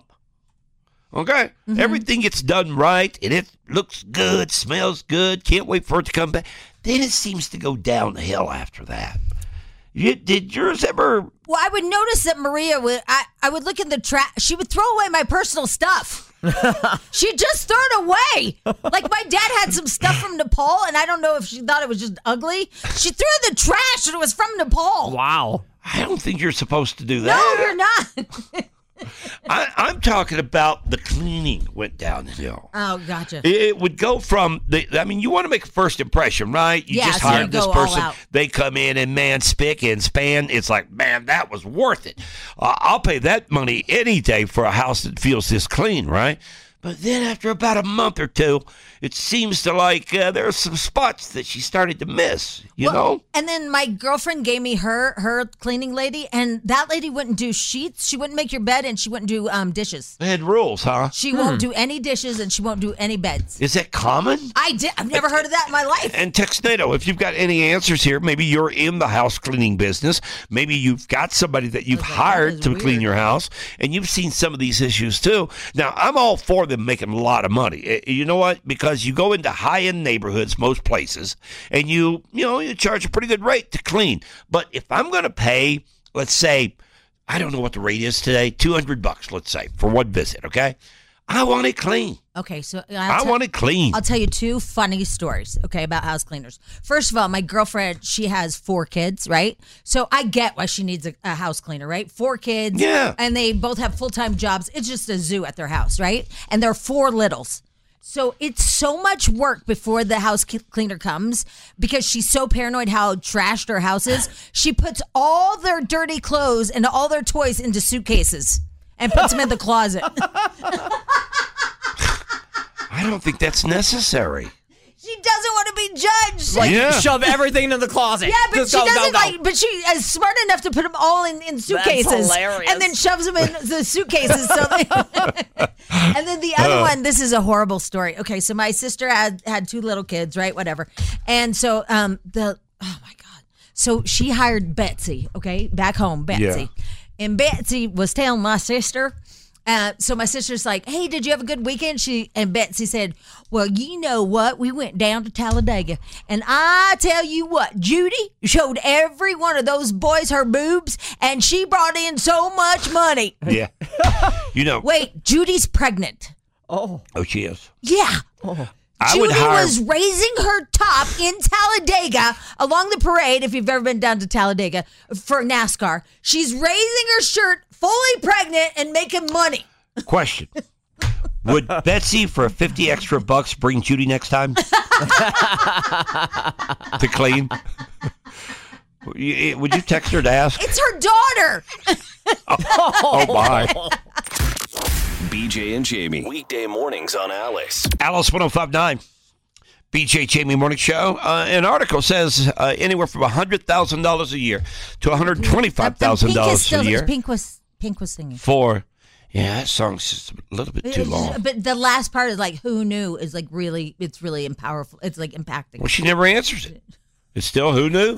S3: Okay?
S4: Mm-hmm.
S3: Everything gets done right, and it looks good, smells good, can't wait for it to come back. Then it seems to go down the hill after that. You, did yours ever...
S4: Well, I would notice that Maria would. I, I would look in the trash. She would throw away my personal stuff. She'd just throw it away. Like my dad had some stuff from Nepal, and I don't know if she thought it was just ugly. She threw it in the trash, and it was from Nepal.
S6: Wow.
S3: I don't think you're supposed to do that.
S4: No, you're not.
S3: I, I'm talking about the cleaning went downhill.
S4: Oh, gotcha.
S3: It, it would go from the. I mean, you want to make a first impression, right? You
S4: Yeah,
S3: just
S4: so you
S3: hired this
S4: go all
S3: person.
S4: out.
S3: They come in and man, spick and span. It's like, man, that was worth it. Uh, I'll pay that money any day for a house that feels this clean, right? But then after about a month or two, it seems to like uh, there are some spots that she started to miss, you
S4: Well,
S3: know?
S4: And then my girlfriend gave me her her cleaning lady, and that lady wouldn't do sheets. She wouldn't make your bed, and she wouldn't do um, dishes.
S3: They had rules, huh?
S4: She won't do any dishes, and she won't do any beds.
S3: Is that common?
S4: I did. I've never heard of that in my life.
S3: And text NATO if you've got any answers here. Maybe you're in the house cleaning business. Maybe you've got somebody that you've hired to clean your house, and you've seen some of these issues too. Now, I'm all for them making a lot of money. Eh, You know what? Because you go into high-end neighborhoods, most places, and you, you know, you charge a pretty good rate to clean. But if I'm going to pay, let's say, I don't know what the rate is today, two hundred bucks, let's say, for one visit, okay? I want it clean.
S4: Okay, so I'll
S3: I
S4: tell-
S3: want it clean.
S4: I'll tell you two funny stories, okay, about house cleaners. First of all, my girlfriend, she has four kids, right? So I get why she needs a, a house cleaner, right? Four kids.
S3: Yeah.
S4: And they both have full-time jobs. It's just a zoo at their house, right? And they're four littles. So it's so much work before the house ke- cleaner comes because she's so paranoid how trashed her house is. She puts all their dirty clothes and all their toys into suitcases and puts them in the closet.
S3: I don't think that's necessary.
S4: She doesn't want to be judged.
S6: Like,
S3: Yeah.
S6: shove everything in the closet.
S4: Yeah, but
S6: Just
S4: she
S6: go, go,
S4: doesn't
S6: go.
S4: like. But she is smart enough to put them all in, in suitcases,
S6: hilarious.
S4: and then shoves them in the suitcases. So, they, and then the other one. This is a horrible story. Okay, so my sister had had two little kids, right? Whatever, and so um the oh my god, So she hired Betsy, okay, back home, Betsy.
S3: Yeah.
S4: And Betsy was telling my sister, uh, so my sister's like, hey, did you have a good weekend? She And Betsy said, well, you know what? We went down to Talladega. And I tell you what, Judy showed every one of those boys her boobs, and she brought in so much money.
S3: Yeah. You know.
S4: Wait, Judy's pregnant.
S6: Oh.
S3: Oh, she is.
S4: Yeah.
S6: Oh.
S3: I
S4: Judy
S3: would hire-
S4: was raising her top in Talladega along the parade, if you've ever been down to Talladega for NASCAR. She's raising her shirt, fully pregnant, and making money.
S3: Question. Would Betsy, for fifty extra bucks, bring Judy next time? To clean? Would you text her to ask?
S4: It's her daughter.
S3: Oh, my.
S5: B J and Jamie. Weekday mornings on Alice.
S3: Alice one oh five point nine. B J Jamie Morning Show. Uh, an article says uh, anywhere from one hundred thousand dollars a year to one hundred twenty-five thousand dollars a year.
S4: Pink was, Pink was singing.
S3: For, yeah, that song's just a little bit too long.
S4: But the last part is like, who knew, is like really, it's really powerful. It's like impacting.
S3: Well, she never answers it. It's still who knew.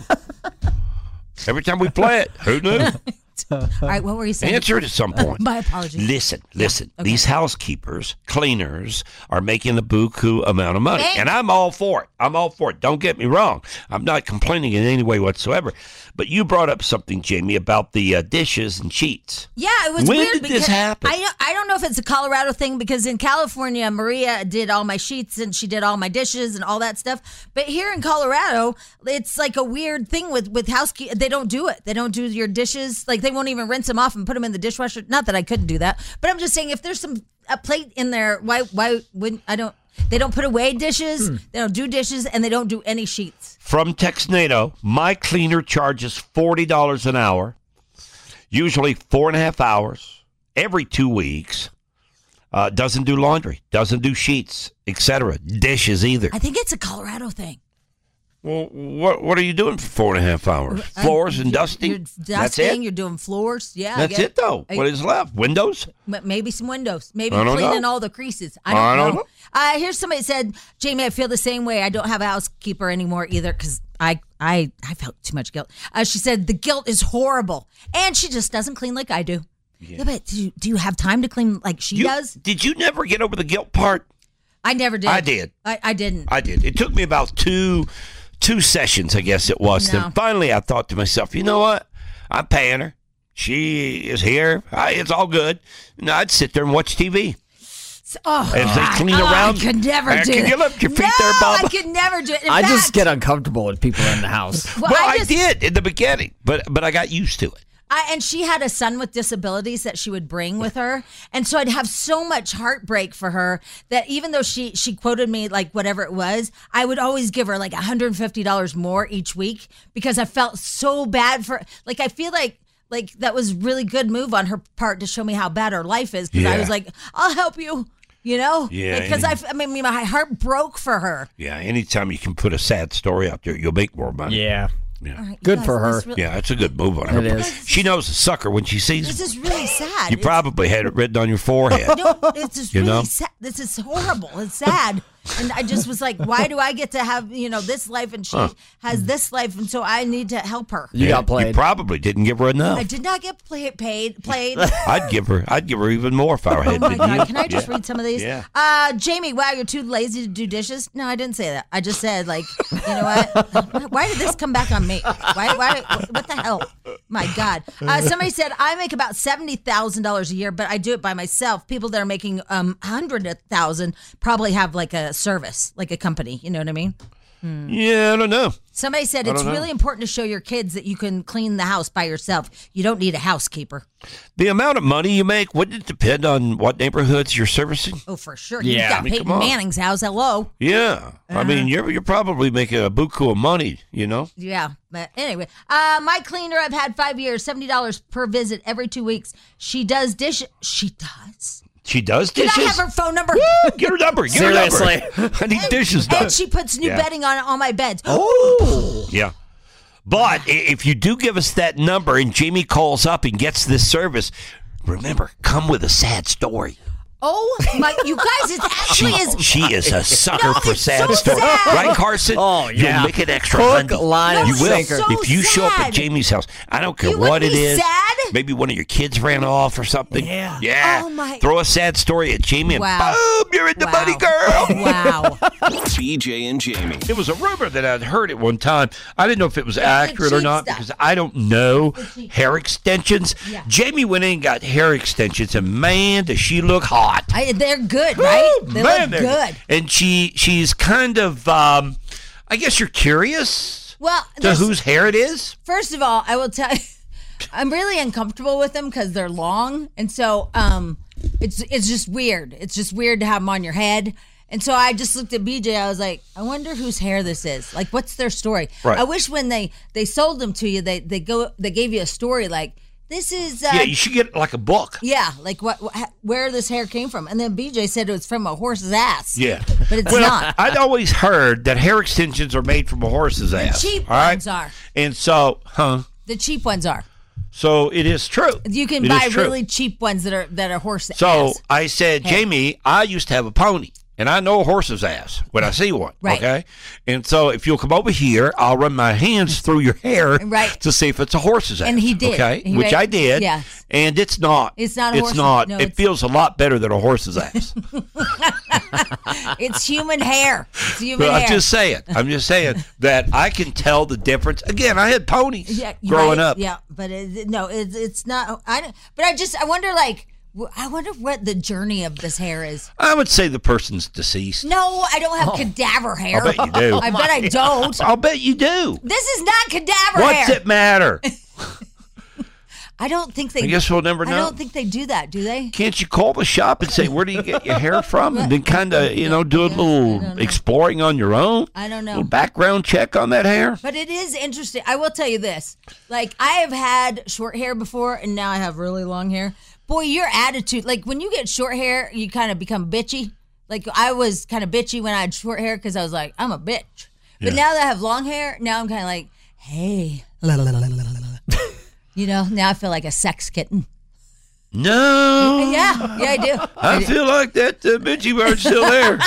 S3: Every time we play it, who knew?
S4: All right, what were you saying?
S3: Answer it at some point.
S4: My apologies.
S3: Listen, listen.
S4: Okay.
S3: These housekeepers, cleaners, are making a buku amount of money.
S4: Thanks.
S3: And I'm all for it. I'm all for it. Don't get me wrong. I'm not complaining in any way whatsoever. But you brought up something, Jamie, about the uh, dishes and sheets.
S4: Yeah, it was
S3: When
S4: weird.
S3: did this
S4: because
S3: happen?
S4: I, I don't know if it's a Colorado thing, because in California, Maria did all my sheets and she did all my dishes and all that stuff. But here in Colorado, it's like a weird thing with, with housekeeping. They don't do it. They don't do your dishes. Like, they won't even rinse them off and put them in the dishwasher. Not that I couldn't do that, but I'm just saying, if there's some a plate in there, why why wouldn't I don't they don't put away dishes,
S3: Hmm.
S4: they don't do dishes, and they don't do any sheets.
S3: From Texnado, my cleaner charges forty dollars an hour, usually four and a half hours, every two weeks. Uh, doesn't do laundry, doesn't do sheets, et cetera. Dishes either.
S4: I think it's a Colorado thing.
S3: Well, what what are you doing for four and a half hours? Floors and dusting?
S4: You're
S3: That's
S4: dusting,
S3: it?
S4: you're doing floors. Yeah. I
S3: That's
S4: get-
S3: it, though.
S4: I-
S3: What is left? Windows?
S4: M- Maybe some windows. Maybe
S3: I don't
S4: cleaning
S3: know.
S4: all the creases. I don't,
S3: I don't
S4: know.
S3: know.
S4: Uh, here's somebody said, Jamie, I feel the same way. I don't have a housekeeper anymore either, because I, I, I felt too much guilt. Uh, she said, the guilt is horrible. And she just doesn't clean like I do. Yeah, but do you, do you have time to clean like she
S3: You-
S4: does?
S3: Did you never get over the guilt part?
S4: I never did.
S3: I did.
S4: I, I didn't.
S3: I did. It took me about two two sessions, I guess it was.
S4: No.
S3: Then finally I thought to myself, you know what? I'm paying her. She is here. I, it's all good. And I'd sit there and watch T V.
S4: Oh,
S3: As they
S4: I-
S3: clean
S4: oh,
S3: around.
S4: I could never
S3: Uh,
S4: do
S3: can
S4: it.
S3: you lift your feet
S4: no,
S3: there, Bob?
S4: I could never do it. In
S6: I
S4: fact,
S6: just get uncomfortable with people in the house.
S4: Well,
S3: Well,
S4: I
S3: I,
S4: just-
S3: did in the beginning, but but I got used to it.
S4: I, and she had a son with disabilities that she would bring with her. And so I'd have so much heartbreak for her that even though she, she quoted me like whatever it was, I would always give her like one hundred fifty dollars more each week, because I felt so bad for, like, I feel like, like that was really good move on her part to show me how bad her life is. Because I
S3: Yeah.
S4: was like, I'll help you, you know?
S3: Yeah,
S4: Because
S3: and-
S4: I, I mean, my heart broke for her.
S3: Yeah, anytime you can put a sad story out there, you'll make more money.
S6: Yeah.
S3: Yeah.
S4: All right, you
S6: Good
S4: guys,
S6: for her.
S4: this really-
S3: Yeah, it's a good move on her
S6: It
S3: part.
S6: is.
S3: She knows a sucker when she sees
S4: This
S3: him.
S4: is really sad.
S3: You
S4: It's-
S3: probably had it written on your forehead.
S4: No, it's just
S3: You
S4: really
S3: know?
S4: sad. This is horrible. It's sad. And I just was like, why do I get to have, you know, this life and she
S3: Huh.
S4: has this life, and so I need to help her.
S6: You got played.
S3: You probably didn't give her enough.
S4: I did not get play, paid, played.
S3: I'd give her. I'd give her even more if I
S4: Oh
S3: had
S4: my
S3: been you.
S4: God. Can I just
S3: Yeah.
S4: read some of these?
S3: Yeah.
S4: Uh, Jamie, wow, you're too lazy to do dishes. No, I didn't say that. I just said, like, you know what? Why did this come back on me? Why, why, what the hell? My God. Uh, somebody said, I make about seventy thousand dollars a year, but I do it by myself. People that are making um, one hundred thousand dollars probably have like a service, like a company. You know what I mean?
S3: Yeah, I don't know.
S4: Somebody said
S3: I
S4: it's
S3: don't know.
S4: really important to show your kids that you can clean the house by yourself. You don't need a housekeeper.
S3: The amount of money you make, wouldn't it depend on what neighborhoods you're servicing?
S4: Oh, for sure.
S3: Yeah.
S4: You've got
S3: I mean,
S4: Peyton
S3: come on.
S4: Manning's house. Hello.
S3: Yeah. I mean, you're you're probably making a buku of money, you know?
S4: Yeah. But anyway, uh, my cleaner I've had five years, seventy dollars per visit every two weeks. She does dish. She does.
S3: She does
S4: Can
S3: dishes?
S4: I have her phone number?
S3: Get her number. Get
S6: Seriously.
S3: her number. I need dishes done.
S4: And she puts new
S3: Yeah.
S4: bedding on all my beds.
S3: Oh. Yeah. But i- if you do give us that number and Jamie calls up and gets this service, remember, come with a sad story.
S4: Oh my! You guys, it's actually
S3: She,
S4: is.
S3: she is a sucker
S4: No,
S3: for
S4: it's
S3: sad
S4: so
S3: stories,
S4: sad.
S3: right, Carson?
S6: Oh, yeah.
S3: You'll make it extra
S6: Hook,
S3: Sunday.
S6: line,
S4: No,
S6: and
S3: You will.
S4: it's
S6: sinker.
S4: so
S3: If you show up at
S4: sad.
S3: Jamie's house, I don't care
S4: You would
S3: what it
S4: be
S3: is.
S4: sad?
S3: Maybe one of your kids ran off or something.
S6: Yeah.
S3: Yeah.
S4: Oh, my-
S3: Throw a sad story at Jamie and
S4: Wow.
S3: boom, you're in the
S4: Wow.
S3: money, girl.
S4: Wow.
S5: B J and Jamie.
S3: It was a rumor that I'd heard at one time. I didn't know if it was
S4: the
S3: accurate or
S4: cheap
S3: not
S4: stuff.
S3: because I don't know
S4: The cheap
S3: hair extensions.
S4: Yeah.
S3: Jamie went in and got hair extensions, and man, does she look hot.
S4: I, they're good, right? They
S3: Man,
S4: look
S3: they're
S4: good.
S3: And she she's kind of, um, I guess you're curious
S4: Well,
S3: to
S4: there's-
S3: whose hair it is?
S4: First of all, I will tell you, I'm really uncomfortable with them because they're long, and so um, it's it's just weird. It's just weird to have them on your head. And so I just looked at B J. I was like, I wonder whose hair this is. Like, what's their story?
S3: Right.
S4: I wish when they they sold them to you, they they go they gave you a story like this is uh,
S3: Yeah, you should get like a book.
S4: yeah, like what, what where this hair came from. And then B J said it was from a horse's ass.
S3: Yeah.
S4: but it's
S3: well,
S4: not.
S3: I'd always heard that hair extensions are made from a horse's ass.
S4: cheap
S3: all right?
S4: ones are.
S3: And so, huh?
S4: The cheap ones are.
S3: So it is true.
S4: You can
S3: It
S4: buy
S3: is true.
S4: really cheap ones that are that are horse
S3: So
S4: ass.
S3: I said,
S4: Hey.
S3: Jamie, I used to have a pony, and I know a horse's ass when I see one.
S4: Right.
S3: Okay. And so if you'll come over here, I'll run my hands through your hair
S4: Right.
S3: to see if it's a horse's ass.
S4: And he did.
S3: Okay.
S4: He
S3: Which
S4: ra-
S3: I did.
S4: Yes.
S3: And it's not.
S4: It's not a
S3: It's
S4: horse's-
S3: not.
S4: no,
S3: it
S4: it's-
S3: feels a lot better than a horse's ass.
S4: It's human hair. It's human
S3: But
S4: hair.
S3: I'm just saying. I'm just saying that I can tell the difference. Again, I had ponies
S4: yeah,
S3: growing
S4: right,
S3: up.
S4: Yeah, but it, no, it's it's not. I don't. But I just I wonder like w- I wonder what the journey of this hair is.
S3: I would say the person's deceased.
S4: No, I don't have cadaver hair.
S3: Oh. I'll bet you do.
S4: I bet I don't.
S3: I'll bet you do.
S4: This is not cadaver
S3: What's
S4: hair.
S3: it matter?
S4: I don't think they.
S3: I guess we'll never
S4: I
S3: know.
S4: don't think they do that, do they?
S3: Can't you call the shop and say, where do you get your hair from? And then kind of, you know, do a little exploring on your own?
S4: I don't know.
S3: A little background check on that hair?
S4: But it is interesting. I will tell you this. Like, I have had short hair before, and now I have really long hair. Boy, your attitude, like, when you get short hair, you kind of become bitchy. Like, I was kind of bitchy when I had short hair because I was like, I'm a bitch. But
S3: Yeah.
S4: now that I have long hair, now I'm kind of like, hey. You know, now I feel like a sex kitten.
S3: No.
S4: Yeah, yeah, I do.
S3: I
S4: do.
S3: feel like that uh, bitchy bird's still there.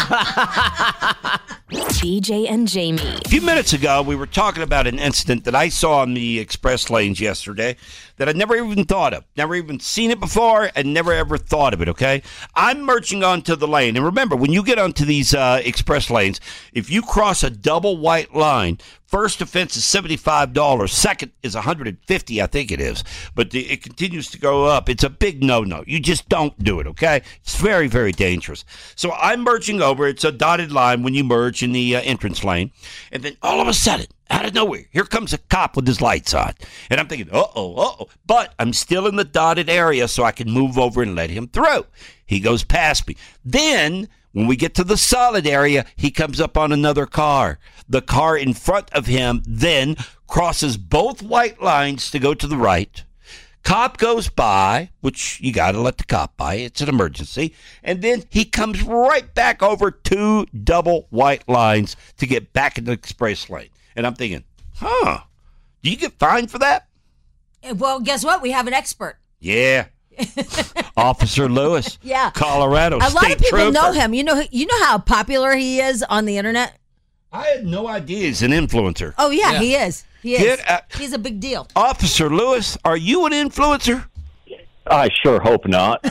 S2: B J and Jamie.
S3: A few minutes ago, we were talking about an incident that I saw on the express lanes yesterday that I'd never even thought of. Never even seen it before and never ever thought of it, okay? I'm merging onto the lane. And remember, when you get onto these uh, express lanes, if you cross a double white line, first offense is seventy-five dollars. Second is one hundred fifty dollars, I think it is. But the, it continues to go up. It's a big no-no. You just don't do it, okay? It's very, very dangerous. So I'm merging over. It's a dotted line when you merge in the uh, entrance lane. And then all of a sudden, out of nowhere, here comes a cop with his lights on. And I'm thinking, uh-oh, uh-oh. But I'm still in the dotted area, so I can move over and let him through. He goes past me. Then, when we get to the solid area, he comes up on another car. The car in front of him then crosses both white lines to go to the right. Cop goes by, which you got to let the cop by. It's an emergency. And then he comes right back over two double white lines to get back in the express lane. And I'm thinking, huh, do you get fined for that?
S4: Well, guess what? We have an expert.
S3: Yeah. Officer Lewis.
S4: Yeah.
S3: Colorado
S4: A lot
S3: State
S4: of people
S3: Trooper.
S4: know him. You know, you know how popular he is on the internet.
S3: I had no idea he's an influencer.
S4: Oh yeah, he is. He is.
S3: Get out-
S4: He's a big deal.
S3: Officer Lewis, are you an influencer?
S13: I sure hope not.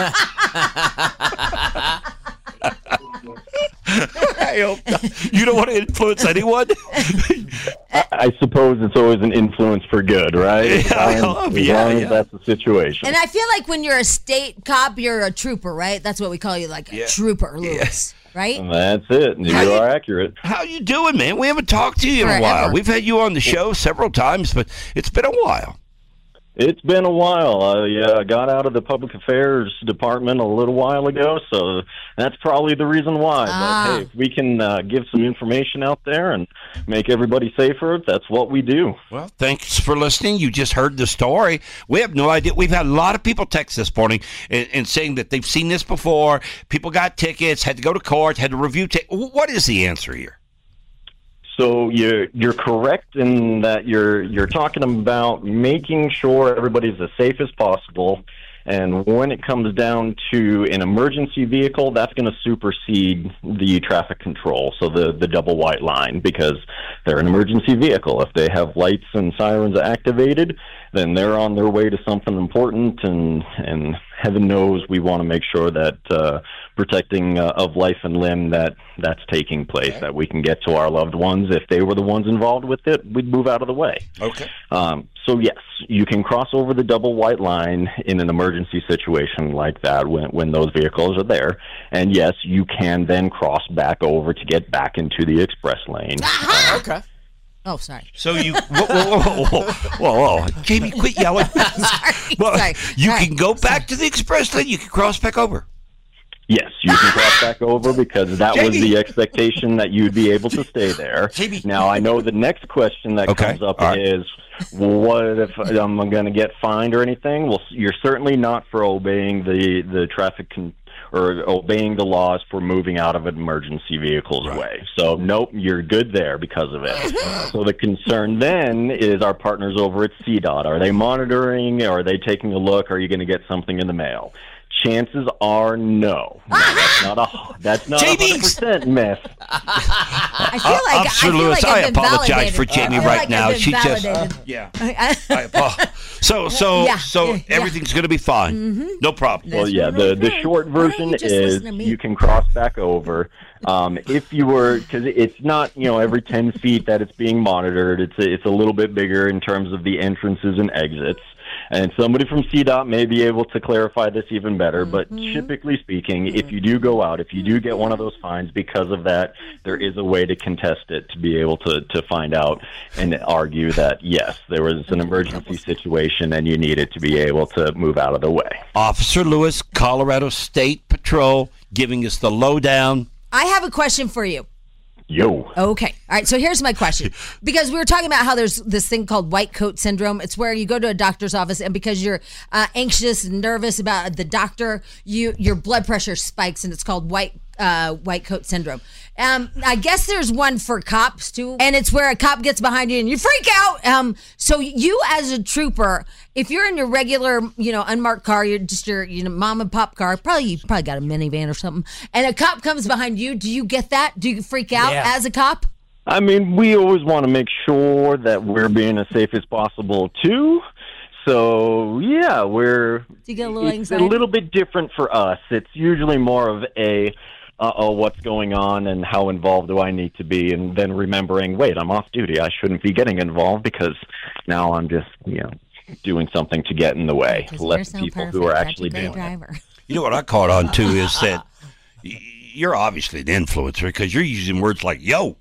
S3: I hope not. You don't want to influence anyone?
S13: I, I suppose it's always an influence for good, right?
S3: Yeah,
S13: as long,
S3: oh,
S13: as,
S3: yeah,
S13: long
S3: yeah.
S13: as that's the situation.
S4: And I feel like when you're a state cop, you're a trooper, right? That's what we call you, like a
S3: Yeah.
S4: trooper, Lewis, right?
S13: That's it. You
S3: How you-
S13: are accurate.
S3: How you doing, man? We haven't talked to you in a
S4: Forever.
S3: while. We've had you on the show several times, but it's been a while.
S13: It's been a while. I uh, got out of the public affairs department a little while ago, so that's probably the reason why.
S4: Ah.
S13: But hey, if we can uh, give some information out there and make everybody safer, that's what we do.
S3: Well, thanks for listening. You just heard the story. We have no idea. We've had a lot of people text this morning and, and saying that they've seen this before. People got tickets, had to go to court, had to review. T- what is the answer here?
S13: So you're you're correct in that you're you're talking about making sure everybody's as safe as possible, And when it comes down to an emergency vehicle, that's going to supersede the traffic control, so the, the double white line, because they're an emergency vehicle. If they have lights and sirens activated, then they're on their way to something important, and and heaven knows we want to make sure that uh, protecting uh, of life and limb that that's taking place, okay. that we can get to our loved ones. If they were the ones involved with it, we'd move out of the way.
S3: Okay.
S13: Um, so yes, you can cross over the double white line in an emergency situation like that when when those vehicles are there, and yes, you can then cross back over to get back into the express lane.
S4: Uh,
S6: okay.
S4: Oh, sorry.
S3: So you, whoa, whoa, whoa, whoa, whoa, whoa. Jamie, quit yelling.
S4: sorry,
S3: well,
S4: sorry.
S3: You
S4: All
S3: can
S4: right.
S3: go back to the express lane. You can cross back over.
S13: Yes, you can cross back over because that
S3: Jamie.
S13: was the expectation that you'd be able to stay there.
S3: Jamie.
S13: Now, I know the next question that
S3: Okay.
S13: comes up
S3: All right.
S13: is, what if I'm going to get fined or anything? Well, you're certainly not for obeying the, the traffic con- or obeying the laws for moving out of an emergency vehicle's
S3: Right.
S13: way. So, nope, you're good there because of it. So the concern then is our partners over at C DOT. Are they monitoring? Are they taking a look? Are you going to get something in the mail? Chances are no. No, that's not a that's not a
S3: Jamie!
S13: hundred percent myth.
S4: I feel like,
S3: Officer
S4: I feel
S3: Lewis,
S4: like
S3: I
S4: I've been
S3: apologize
S4: validated.
S3: for Jamie
S4: I feel
S3: right
S4: like
S3: now.
S4: I've been
S3: She just,
S4: validated.
S3: yeah. I apologize. So, so,
S4: Yeah,
S3: so
S4: yeah, yeah.
S3: everything's going to be fine.
S4: Mm-hmm.
S3: No problem.
S13: Well, yeah, the, the short
S4: Why don't
S13: version
S4: you just
S13: is
S4: listen to me?
S13: you can cross back over. Um, if you were, because it's not, you know, every ten feet that it's being monitored. It's a, it's a little bit bigger in terms of the entrances and exits. And somebody from C DOT may be able to clarify this even better, but
S4: Mm-hmm.
S13: typically speaking, if you do go out, if you do get one of those fines because of that, there is a way to contest it to be able to, to find out and argue that, yes, there was an emergency situation and you needed to be able to move out of the way.
S3: Officer Lewis, Colorado State Patrol, giving us the lowdown.
S4: I have a question for you.
S13: Yo.
S4: Okay. All right. So here's my question. Because we were talking about how there's this thing called white coat syndrome. It's where you go to a doctor's office and because you're uh, anxious and nervous about the doctor, you your blood pressure spikes and it's called white uh, white coat syndrome. Um, I guess there's one for cops too, and it's where a cop gets behind you and you freak out. Um, so you as a trooper, if you're in your regular, you know, unmarked car, you're just your, you know, mom and pop car, probably you probably got a minivan or something, and a cop comes behind you. Do you get that? Do you freak out
S6: Yeah.
S4: as a cop?
S13: I mean, we always want to make sure that we're being as safe as possible, too. So, yeah, we're...
S4: Do you get a little
S13: it's
S4: anxiety?
S13: a little bit different for us. It's usually more of a, uh-oh, what's going on and how involved do I need to be? And then remembering, wait, I'm off duty. I shouldn't be getting involved because now I'm just, you know, doing something to get in the way.
S4: Because
S13: Let
S4: you're
S13: the
S4: so
S13: people
S4: perfect.
S13: who are
S4: That's a
S13: actually
S4: great
S13: doing it.
S4: driver.
S3: You know what I caught on to is that y- you're obviously an influencer because you're using words like "yo."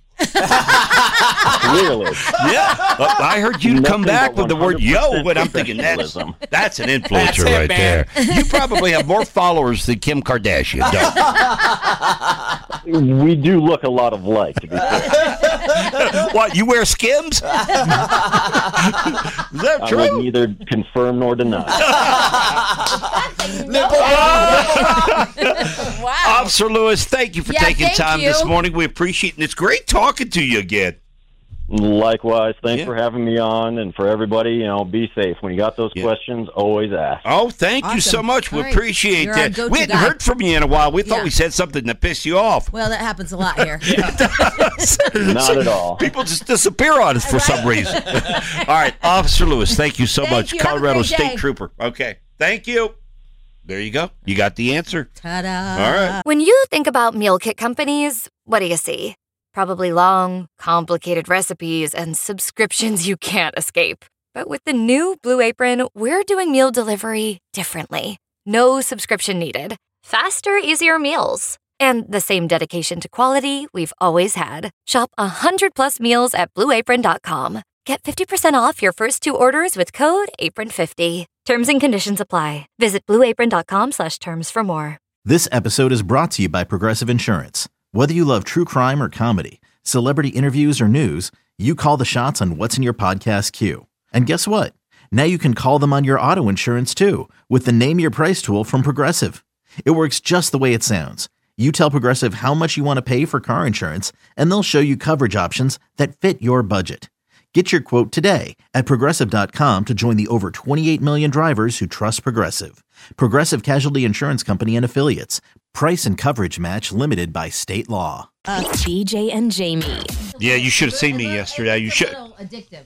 S13: Clearly.
S3: Yeah, uh, I heard you come
S13: Nothing
S3: back
S13: but
S3: with the word "yo," and I'm thinking that's
S13: professionalism.
S3: that's an influencer
S6: That's it,
S3: right
S6: man.
S3: there. You probably have more followers than Kim Kardashian. Don't
S13: We do look a lot alike, to be fair.
S3: you? What, you wear Skims? Is that
S13: I
S3: true?
S13: would neither confirm nor deny.
S4: Wow.
S3: Officer Lewis, thank you for
S4: Yeah,
S3: taking
S4: thank
S3: time
S4: you.
S3: this morning. We appreciate it, and it's great talking to you again.
S13: Likewise, thanks
S3: Yeah.
S13: for having me on, and for everybody, you know, be safe. When you got those
S3: Yeah.
S13: questions, always ask.
S3: Oh, thank you so
S4: Awesome.
S3: much. We
S4: All right.
S3: appreciate
S4: You're our
S3: that.
S4: go-to
S3: We hadn't
S4: guy.
S3: heard from you in a while. We thought
S4: Yeah.
S3: we said something that pissed you off.
S4: Well, that happens a lot here.
S13: Not at all.
S3: People just disappear on us for some reason. All right, Officer Lewis, thank you so
S4: Thank
S3: much.
S4: you. Have a
S3: Colorado
S4: great
S3: State
S4: day.
S3: Trooper. Okay, thank you. There you go. You got the answer.
S4: Ta-da.
S3: All right.
S14: When you think about meal kit companies, what do you see? Probably long, complicated recipes and subscriptions you can't escape. But with the new Blue Apron, we're doing meal delivery differently. No subscription needed. Faster, easier meals. And the same dedication to quality we've always had. Shop one hundred plus meals at blue apron dot com. Get fifty percent off your first two orders with code apron fifty. Terms and conditions apply. Visit blue apron dot com slash terms for more.
S1: This episode is brought to you by Progressive Insurance. Whether you love true crime or comedy, celebrity interviews or news, you call the shots on what's in your podcast queue. And guess what? Now you can call them on your auto insurance too with the Name Your Price tool from Progressive. It works just the way it sounds. You tell Progressive how much you want to pay for car insurance, and they'll show you coverage options that fit your budget. Get your quote today at progressive dot com to join the over twenty-eight million drivers who trust Progressive. Progressive Casualty Insurance Company and Affiliates. Price and coverage match limited by state law.
S2: Uh, B J and Jamie.
S3: Yeah, you should have seen me yesterday. You should.
S4: Addictive.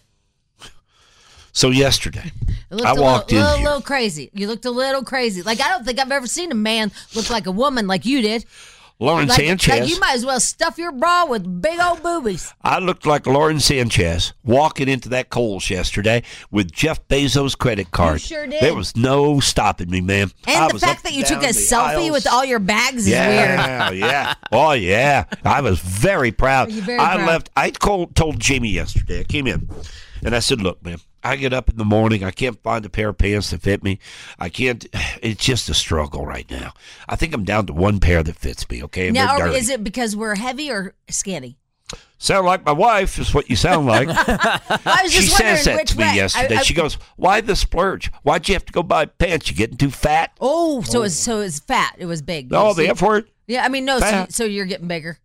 S3: So yesterday,
S4: It looked
S3: I
S4: a
S3: walked
S4: little,
S3: in
S4: little,
S3: here.
S4: little crazy. You looked a little crazy. Like, I don't think I've ever seen a man look like a woman like you did.
S3: Lauren
S4: like,
S3: Sanchez.
S4: Like you might as well stuff your bra with big old boobies.
S3: I looked like Lauren Sanchez walking into that Kohl's yesterday with Jeff Bezos' credit card.
S4: You sure did.
S3: There was no stopping me, man.
S4: And
S3: I
S4: the
S3: was
S4: fact
S3: up
S4: that you
S3: and
S4: took a
S3: down the
S4: selfie
S3: aisles.
S4: with all your bags is
S3: yeah,
S4: weird.
S3: yeah. Oh, yeah. I was very proud.
S4: You're very
S3: I
S4: proud.
S3: left. I told, told Jamie yesterday. I came in and I said, look, man, I get up in the morning. I can't find a pair of pants that fit me. I can't. It's just a struggle right now. I think I'm down to one pair that fits me, okay? And
S4: Now,
S3: they're
S4: are,
S3: dirty.
S4: is it because we're heavy or skinny?
S3: Sound like my wife is what you sound like.
S4: I was
S3: She
S4: just wondering
S3: says that
S4: which
S3: to me
S4: way.
S3: yesterday.
S4: I- I-
S3: She goes, "Why the splurge? Why'd you have to go buy pants? You getting too fat?"
S4: Oh, so it's so it's fat. It was big.
S3: Oh,
S4: You
S3: the
S4: see-
S3: F word.
S4: Yeah, I mean, no. So,
S3: Fat.
S4: so you're getting bigger.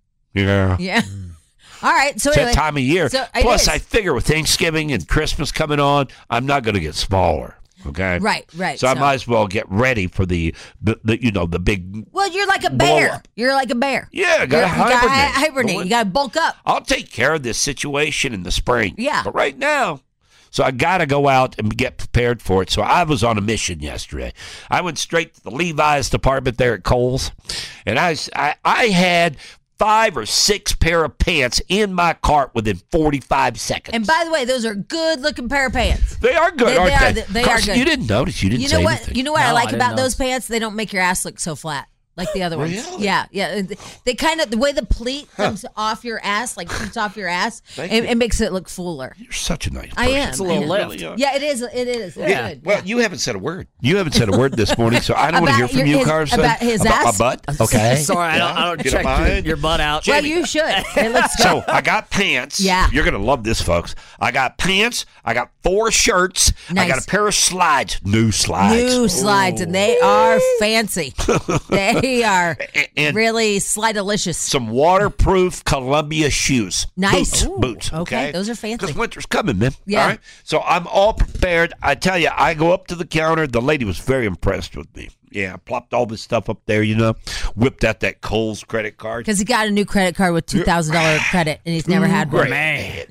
S3: Yeah.
S4: Yeah. All right. So
S3: It's
S4: anyway,
S3: that time of year.
S4: So it
S3: Plus,
S4: is.
S3: I figure with Thanksgiving and Christmas coming on, I'm not going to get smaller. Okay.
S4: Right, right,
S3: So, I
S4: so-
S3: might as well get ready for the, the, the you know, the big.
S4: Well, you're like a
S3: blow
S4: bear.
S3: up.
S4: You're like a bear.
S3: Yeah, I gotta
S4: You're- you gotta
S3: hibernate.
S4: hibernate.
S3: Going-
S4: You got to bulk up.
S3: I'll take care of this situation in the spring.
S4: Yeah.
S3: But right now, so I got to go out and get prepared for it. So I was on a mission yesterday. I went straight to the Levi's department there at Kohl's, and I, s- I, I had five or six pair of pants in my cart within forty-five seconds.
S4: And by the way, those are good looking pair of pants.
S3: They are good,
S4: They-
S3: aren't
S4: they are-
S3: they?
S4: they
S3: Of
S4: are
S3: course,
S4: good.
S3: You didn't notice. You didn't
S4: You
S3: say
S4: know what?
S3: anything.
S4: You know what I
S6: No, I
S4: like
S6: didn't
S4: about those
S6: notice.
S4: pants? They don't make your ass look so flat like the other ones.
S3: Really?
S4: Yeah, yeah. They kind of the way the pleat comes off your ass, like shoots off your ass,
S3: Thank
S4: it,
S3: you.
S4: it makes it look fuller.
S3: You're such a nice
S4: I
S3: person.
S4: am.
S6: It's a little
S4: I am.
S6: lift.
S3: Really are.
S4: Yeah, it is. It is. It's
S3: Yeah.
S4: good.
S3: Well, you haven't said a word. You haven't said a word this morning, so I don't want to hear
S4: About
S3: from
S4: your-
S3: you,
S4: his-
S3: Carson.
S4: about his
S3: about
S4: ass?
S3: my butt. Okay.
S6: Sorry, I don't, I don't
S3: You
S6: check your,
S3: mind?
S6: your butt out.
S4: Well,
S3: Jamie.
S4: you should. It looks good.
S3: So I got pants.
S4: Yeah.
S3: You're going to love this, folks. I got pants. I got four shirts. I got
S4: Nice.
S3: a pair of slides. New slides.
S4: New slides, and they are fancy. They are
S3: And- and
S4: really slide-delicious.
S3: some waterproof Columbia shoes.
S4: Nice.
S3: Boots.
S4: Ooh,
S3: Boots.
S4: okay,
S3: Okay.
S4: those are fancy.
S3: Because winter's coming, man.
S4: Yeah.
S3: All right. So I'm all prepared. I tell you, I go up to the counter. The lady was very impressed with me. Yeah, I plopped all this stuff up there, you know, whipped out that Kohl's credit card.
S4: Because he got a new credit card with two thousand dollars credit, and he's never had one.
S3: Man.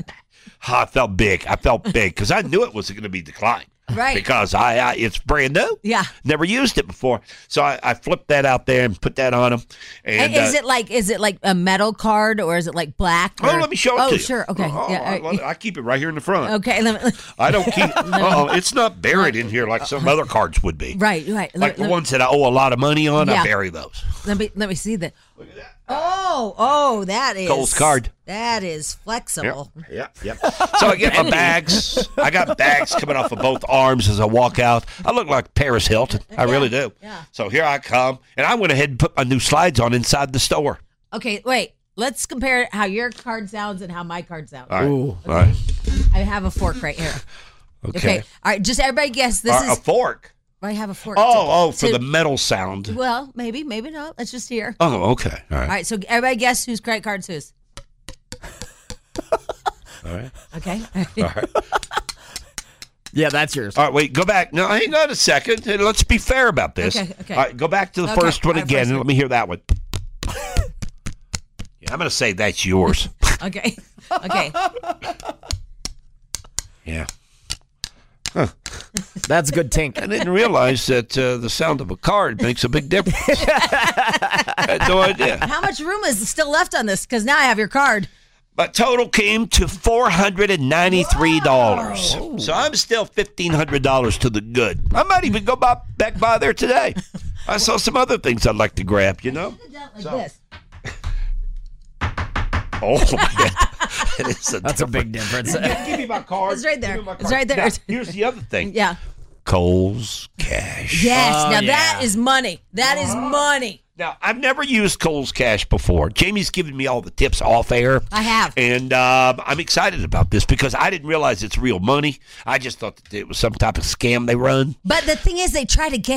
S3: I felt big. I felt big because I knew it was going to be declined.
S4: Right.
S3: Because I, I it's brand new.
S4: Yeah.
S3: Never used it before. So I, I flipped that out there and put that on him. And,
S4: And is
S3: uh,
S4: it like is it like a metal card or is it like black?
S3: Oh,
S4: or-
S3: let me show it
S4: oh,
S3: to you.
S4: sure. Okay.
S3: Oh,
S4: yeah.
S3: I,
S4: all right.
S3: I keep it right here in the front.
S4: Okay. Let me,
S3: I don't keep. Oh, it's not buried in here like some other cards would be.
S4: right. Right.
S3: Like
S4: let,
S3: the
S4: let,
S3: ones that I owe a lot of money on,
S4: Yeah.
S3: I bury those.
S4: let me let me see that. Oh, oh, that is
S3: Kohl's card.
S4: That is flexible.
S3: Yeah, yeah. So I get my bags. I got bags coming off of both arms as I walk out. I look like Paris Hilton. I really do.
S4: yeah.
S3: So here I come, and I went ahead and put my new slides on inside the store.
S4: Okay. Wait. Let's compare how your card sounds and how my card sounds.
S3: All right.
S6: Ooh.
S3: All right.
S4: I have a fork right here.
S3: Okay.
S4: Okay. All right. Just everybody guess. This
S3: Uh, a
S4: is.
S3: fork.
S4: I have a fork.
S3: Oh,
S4: to-
S3: oh, for
S4: to-
S3: the metal sound.
S4: Well, maybe, maybe not. Let's just hear.
S3: Oh, okay. All right.
S4: All right. So everybody guess whose credit card's whose.
S3: All right.
S4: Okay.
S3: All right.
S6: Yeah, that's yours.
S3: All right, wait, go back. No, hang on a second. And let's be fair about this.
S4: Okay, okay.
S3: All right, go back to the
S4: Okay,
S3: first one
S4: all right,
S3: again
S4: first
S3: and
S4: one.
S3: let me hear that one. Yeah, I'm going to say that's yours.
S4: Okay. Okay.
S3: Yeah.
S6: That's a good tink.
S3: I didn't realize that uh, the sound of a card makes a big difference. I had no idea.
S4: How much room is still left on this? Because now I have your card.
S3: But total came to four hundred ninety-three dollars. So I'm still fifteen hundred dollars to the good. I might even go by, back by there today. I saw some other things I'd like to grab, you know?
S4: Like
S3: So-
S4: this.
S3: Oh, man. It is a
S6: That's a big difference.
S3: Give, give me my card.
S4: It's right there.
S3: Give me my
S4: It's
S3: card.
S4: right there.
S3: Now, here's the other thing.
S4: Yeah.
S3: Kohl's Cash.
S4: Yes.
S6: Oh,
S4: now
S6: yeah.
S4: that is money. That is money.
S3: Now, I've never used Kohl's Cash before. Jamie's given me all the tips off air.
S4: I have.
S3: And um, I'm excited about this because I didn't realize it's real money. I just thought that it was some type of scam they run.
S4: But the thing is, they try to get you.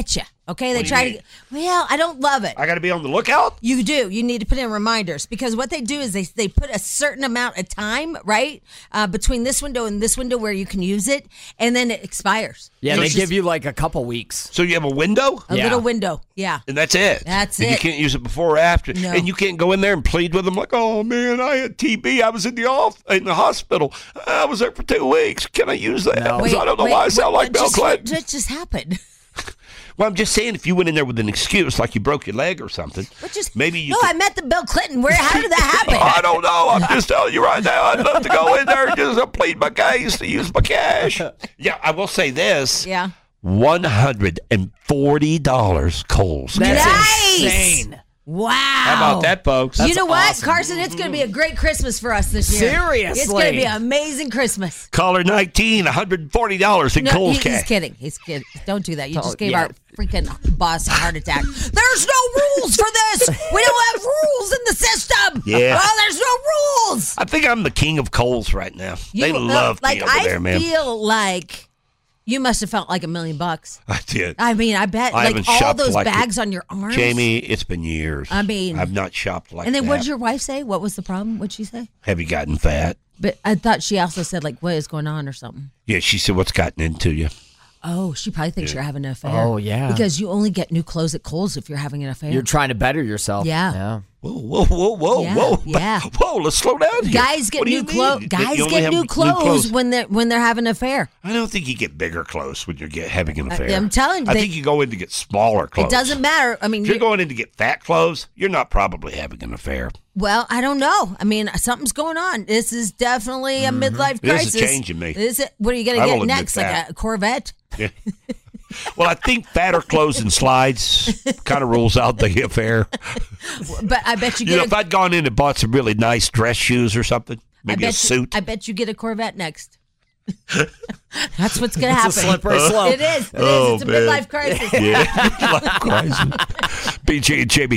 S4: Okay, they
S3: What do you
S4: try
S3: mean?
S4: to. Well, I don't love it.
S3: I got to be on the lookout?
S4: You do. You need to put in reminders because what they do is they they put a certain amount of time, right, uh, between this window and this window where you can use it, and then it expires.
S6: Yeah,
S4: So
S6: they
S4: it's
S6: give
S4: just
S6: you like a couple weeks.
S3: So you have a window?
S4: a
S6: Yeah.
S4: little window. Yeah.
S3: And that's it.
S4: That's
S3: and
S4: it.
S3: you can't use it before or after.
S4: No.
S3: And you can't go in there and plead with them like, oh, man, I had T B. I was in the off in the hospital. I was there for two weeks. Can I use that?
S6: No.
S3: So I don't know why I sound
S4: what-
S3: like
S4: what
S3: Bill
S4: just,
S3: Clinton.
S4: What just happened?
S3: Well, I'm just saying, if you went in there with an excuse, like you broke your leg or something,
S4: What just?
S3: maybe you
S4: No,
S3: could-
S4: I met the Bill Clinton. Where? How did that happen?
S3: I don't know. I'm just telling you right now. I'd love to go in there and just uh, plead my case to use my cash. Yeah, I will say this.
S4: Yeah.
S3: one hundred forty dollars Kohl's
S6: That's
S3: cash.
S4: Nice.
S6: insane.
S4: Wow.
S3: How about that, folks?
S4: you know what,
S6: awesome.
S4: Carson? It's going to be a great Christmas for us this year.
S6: Seriously.
S4: It's going to be an amazing Christmas.
S3: Caller nineteen, one hundred forty dollars in
S4: No,
S3: Kohl's
S4: he- he's
S3: cash.
S4: kidding. He's kidding. Don't do that. You
S6: Oh,
S4: just gave
S6: yeah.
S4: our freaking boss a heart attack. There's no rules for this. We don't have rules in the system.
S3: Yeah.
S4: Well, there's no rules.
S3: I think I'm the king of Kohl's right now.
S4: You,
S3: they
S4: uh,
S3: love
S4: like,
S3: me over
S4: I
S3: there, man.
S4: feel like you must have felt like a million bucks.
S3: I did.
S4: I mean, I bet
S3: I
S4: like
S3: haven't
S4: all
S3: shopped
S4: those
S3: like
S4: bags
S3: it.
S4: on your arms.
S3: Jamie, it's been years.
S4: I mean-
S3: I've not shopped like
S4: and then
S3: that.
S4: what did your wife say? What was the problem? What'd she say?
S3: Have you gotten fat?
S4: But I thought she also said like, what is going on or something.
S3: Yeah, she said, what's gotten into you?
S4: Oh, she probably thinks you're having an affair.
S6: Oh, yeah.
S4: Because you only get new clothes at Kohl's if you're having an affair.
S6: You're trying to better yourself.
S4: Yeah.
S6: Yeah.
S3: Whoa, whoa, whoa, whoa,
S4: Yeah,
S3: whoa.
S4: yeah.
S3: Whoa, let's slow down here.
S4: Guys get
S3: What do you
S4: new clothes.
S3: mean?
S4: Guys
S3: You only
S4: get
S3: have
S4: new clothes, when they're when they're having an affair.
S3: I don't think you get bigger clothes when you're get, having an
S4: I-
S3: affair.
S4: I'm telling you,
S3: I
S4: they-
S3: think you go in to get smaller clothes.
S4: It doesn't matter. I mean,
S3: If you're
S4: you're-
S3: going in to get fat clothes, you're not probably having an affair.
S4: well, I don't know. I mean, something's going on. This is definitely a midlife
S3: This
S4: crisis.
S3: is changing me.
S4: Is it? What are you going
S3: I
S4: to
S3: will
S4: get
S3: admit
S4: next?
S3: that.
S4: Like a Corvette?
S3: Yeah. Well, I think fatter clothes and slides kind of rules out the affair.
S4: But I bet you
S3: You
S4: get.
S3: know,
S4: a,
S3: if I'd gone in and bought some really nice dress shoes or something,
S4: I
S3: maybe
S4: bet
S3: a suit.
S4: You, I bet you get a Corvette next. That's what's going to happen.
S6: It's a slippery slope.
S4: It is. It
S3: Oh,
S4: is. It's a
S3: man.
S4: midlife crisis.
S3: Yeah, midlife crisis. B J and Jamie.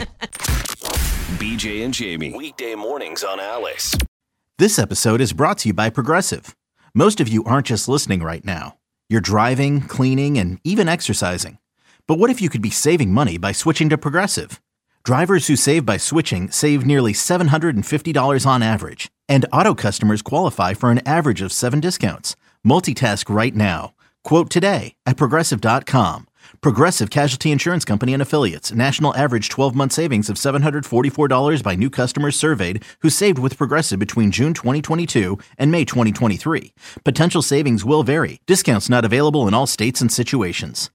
S5: B J and Jamie. Weekday mornings on Alice.
S1: This episode is brought to you by Progressive. Most of you aren't just listening right now. You're driving, cleaning, and even exercising. But what if you could be saving money by switching to Progressive? Drivers who save by switching save nearly seven hundred fifty dollars on average. And auto customers qualify for an average of seven discounts. Multitask right now. Quote today at Progressive dot com. Progressive Casualty Insurance Company and Affiliates. National average twelve-month savings of seven hundred forty-four dollars by new customers surveyed who saved with Progressive between June twenty twenty-two and May twenty twenty-three. Potential savings will vary. Discounts not available in all states and situations.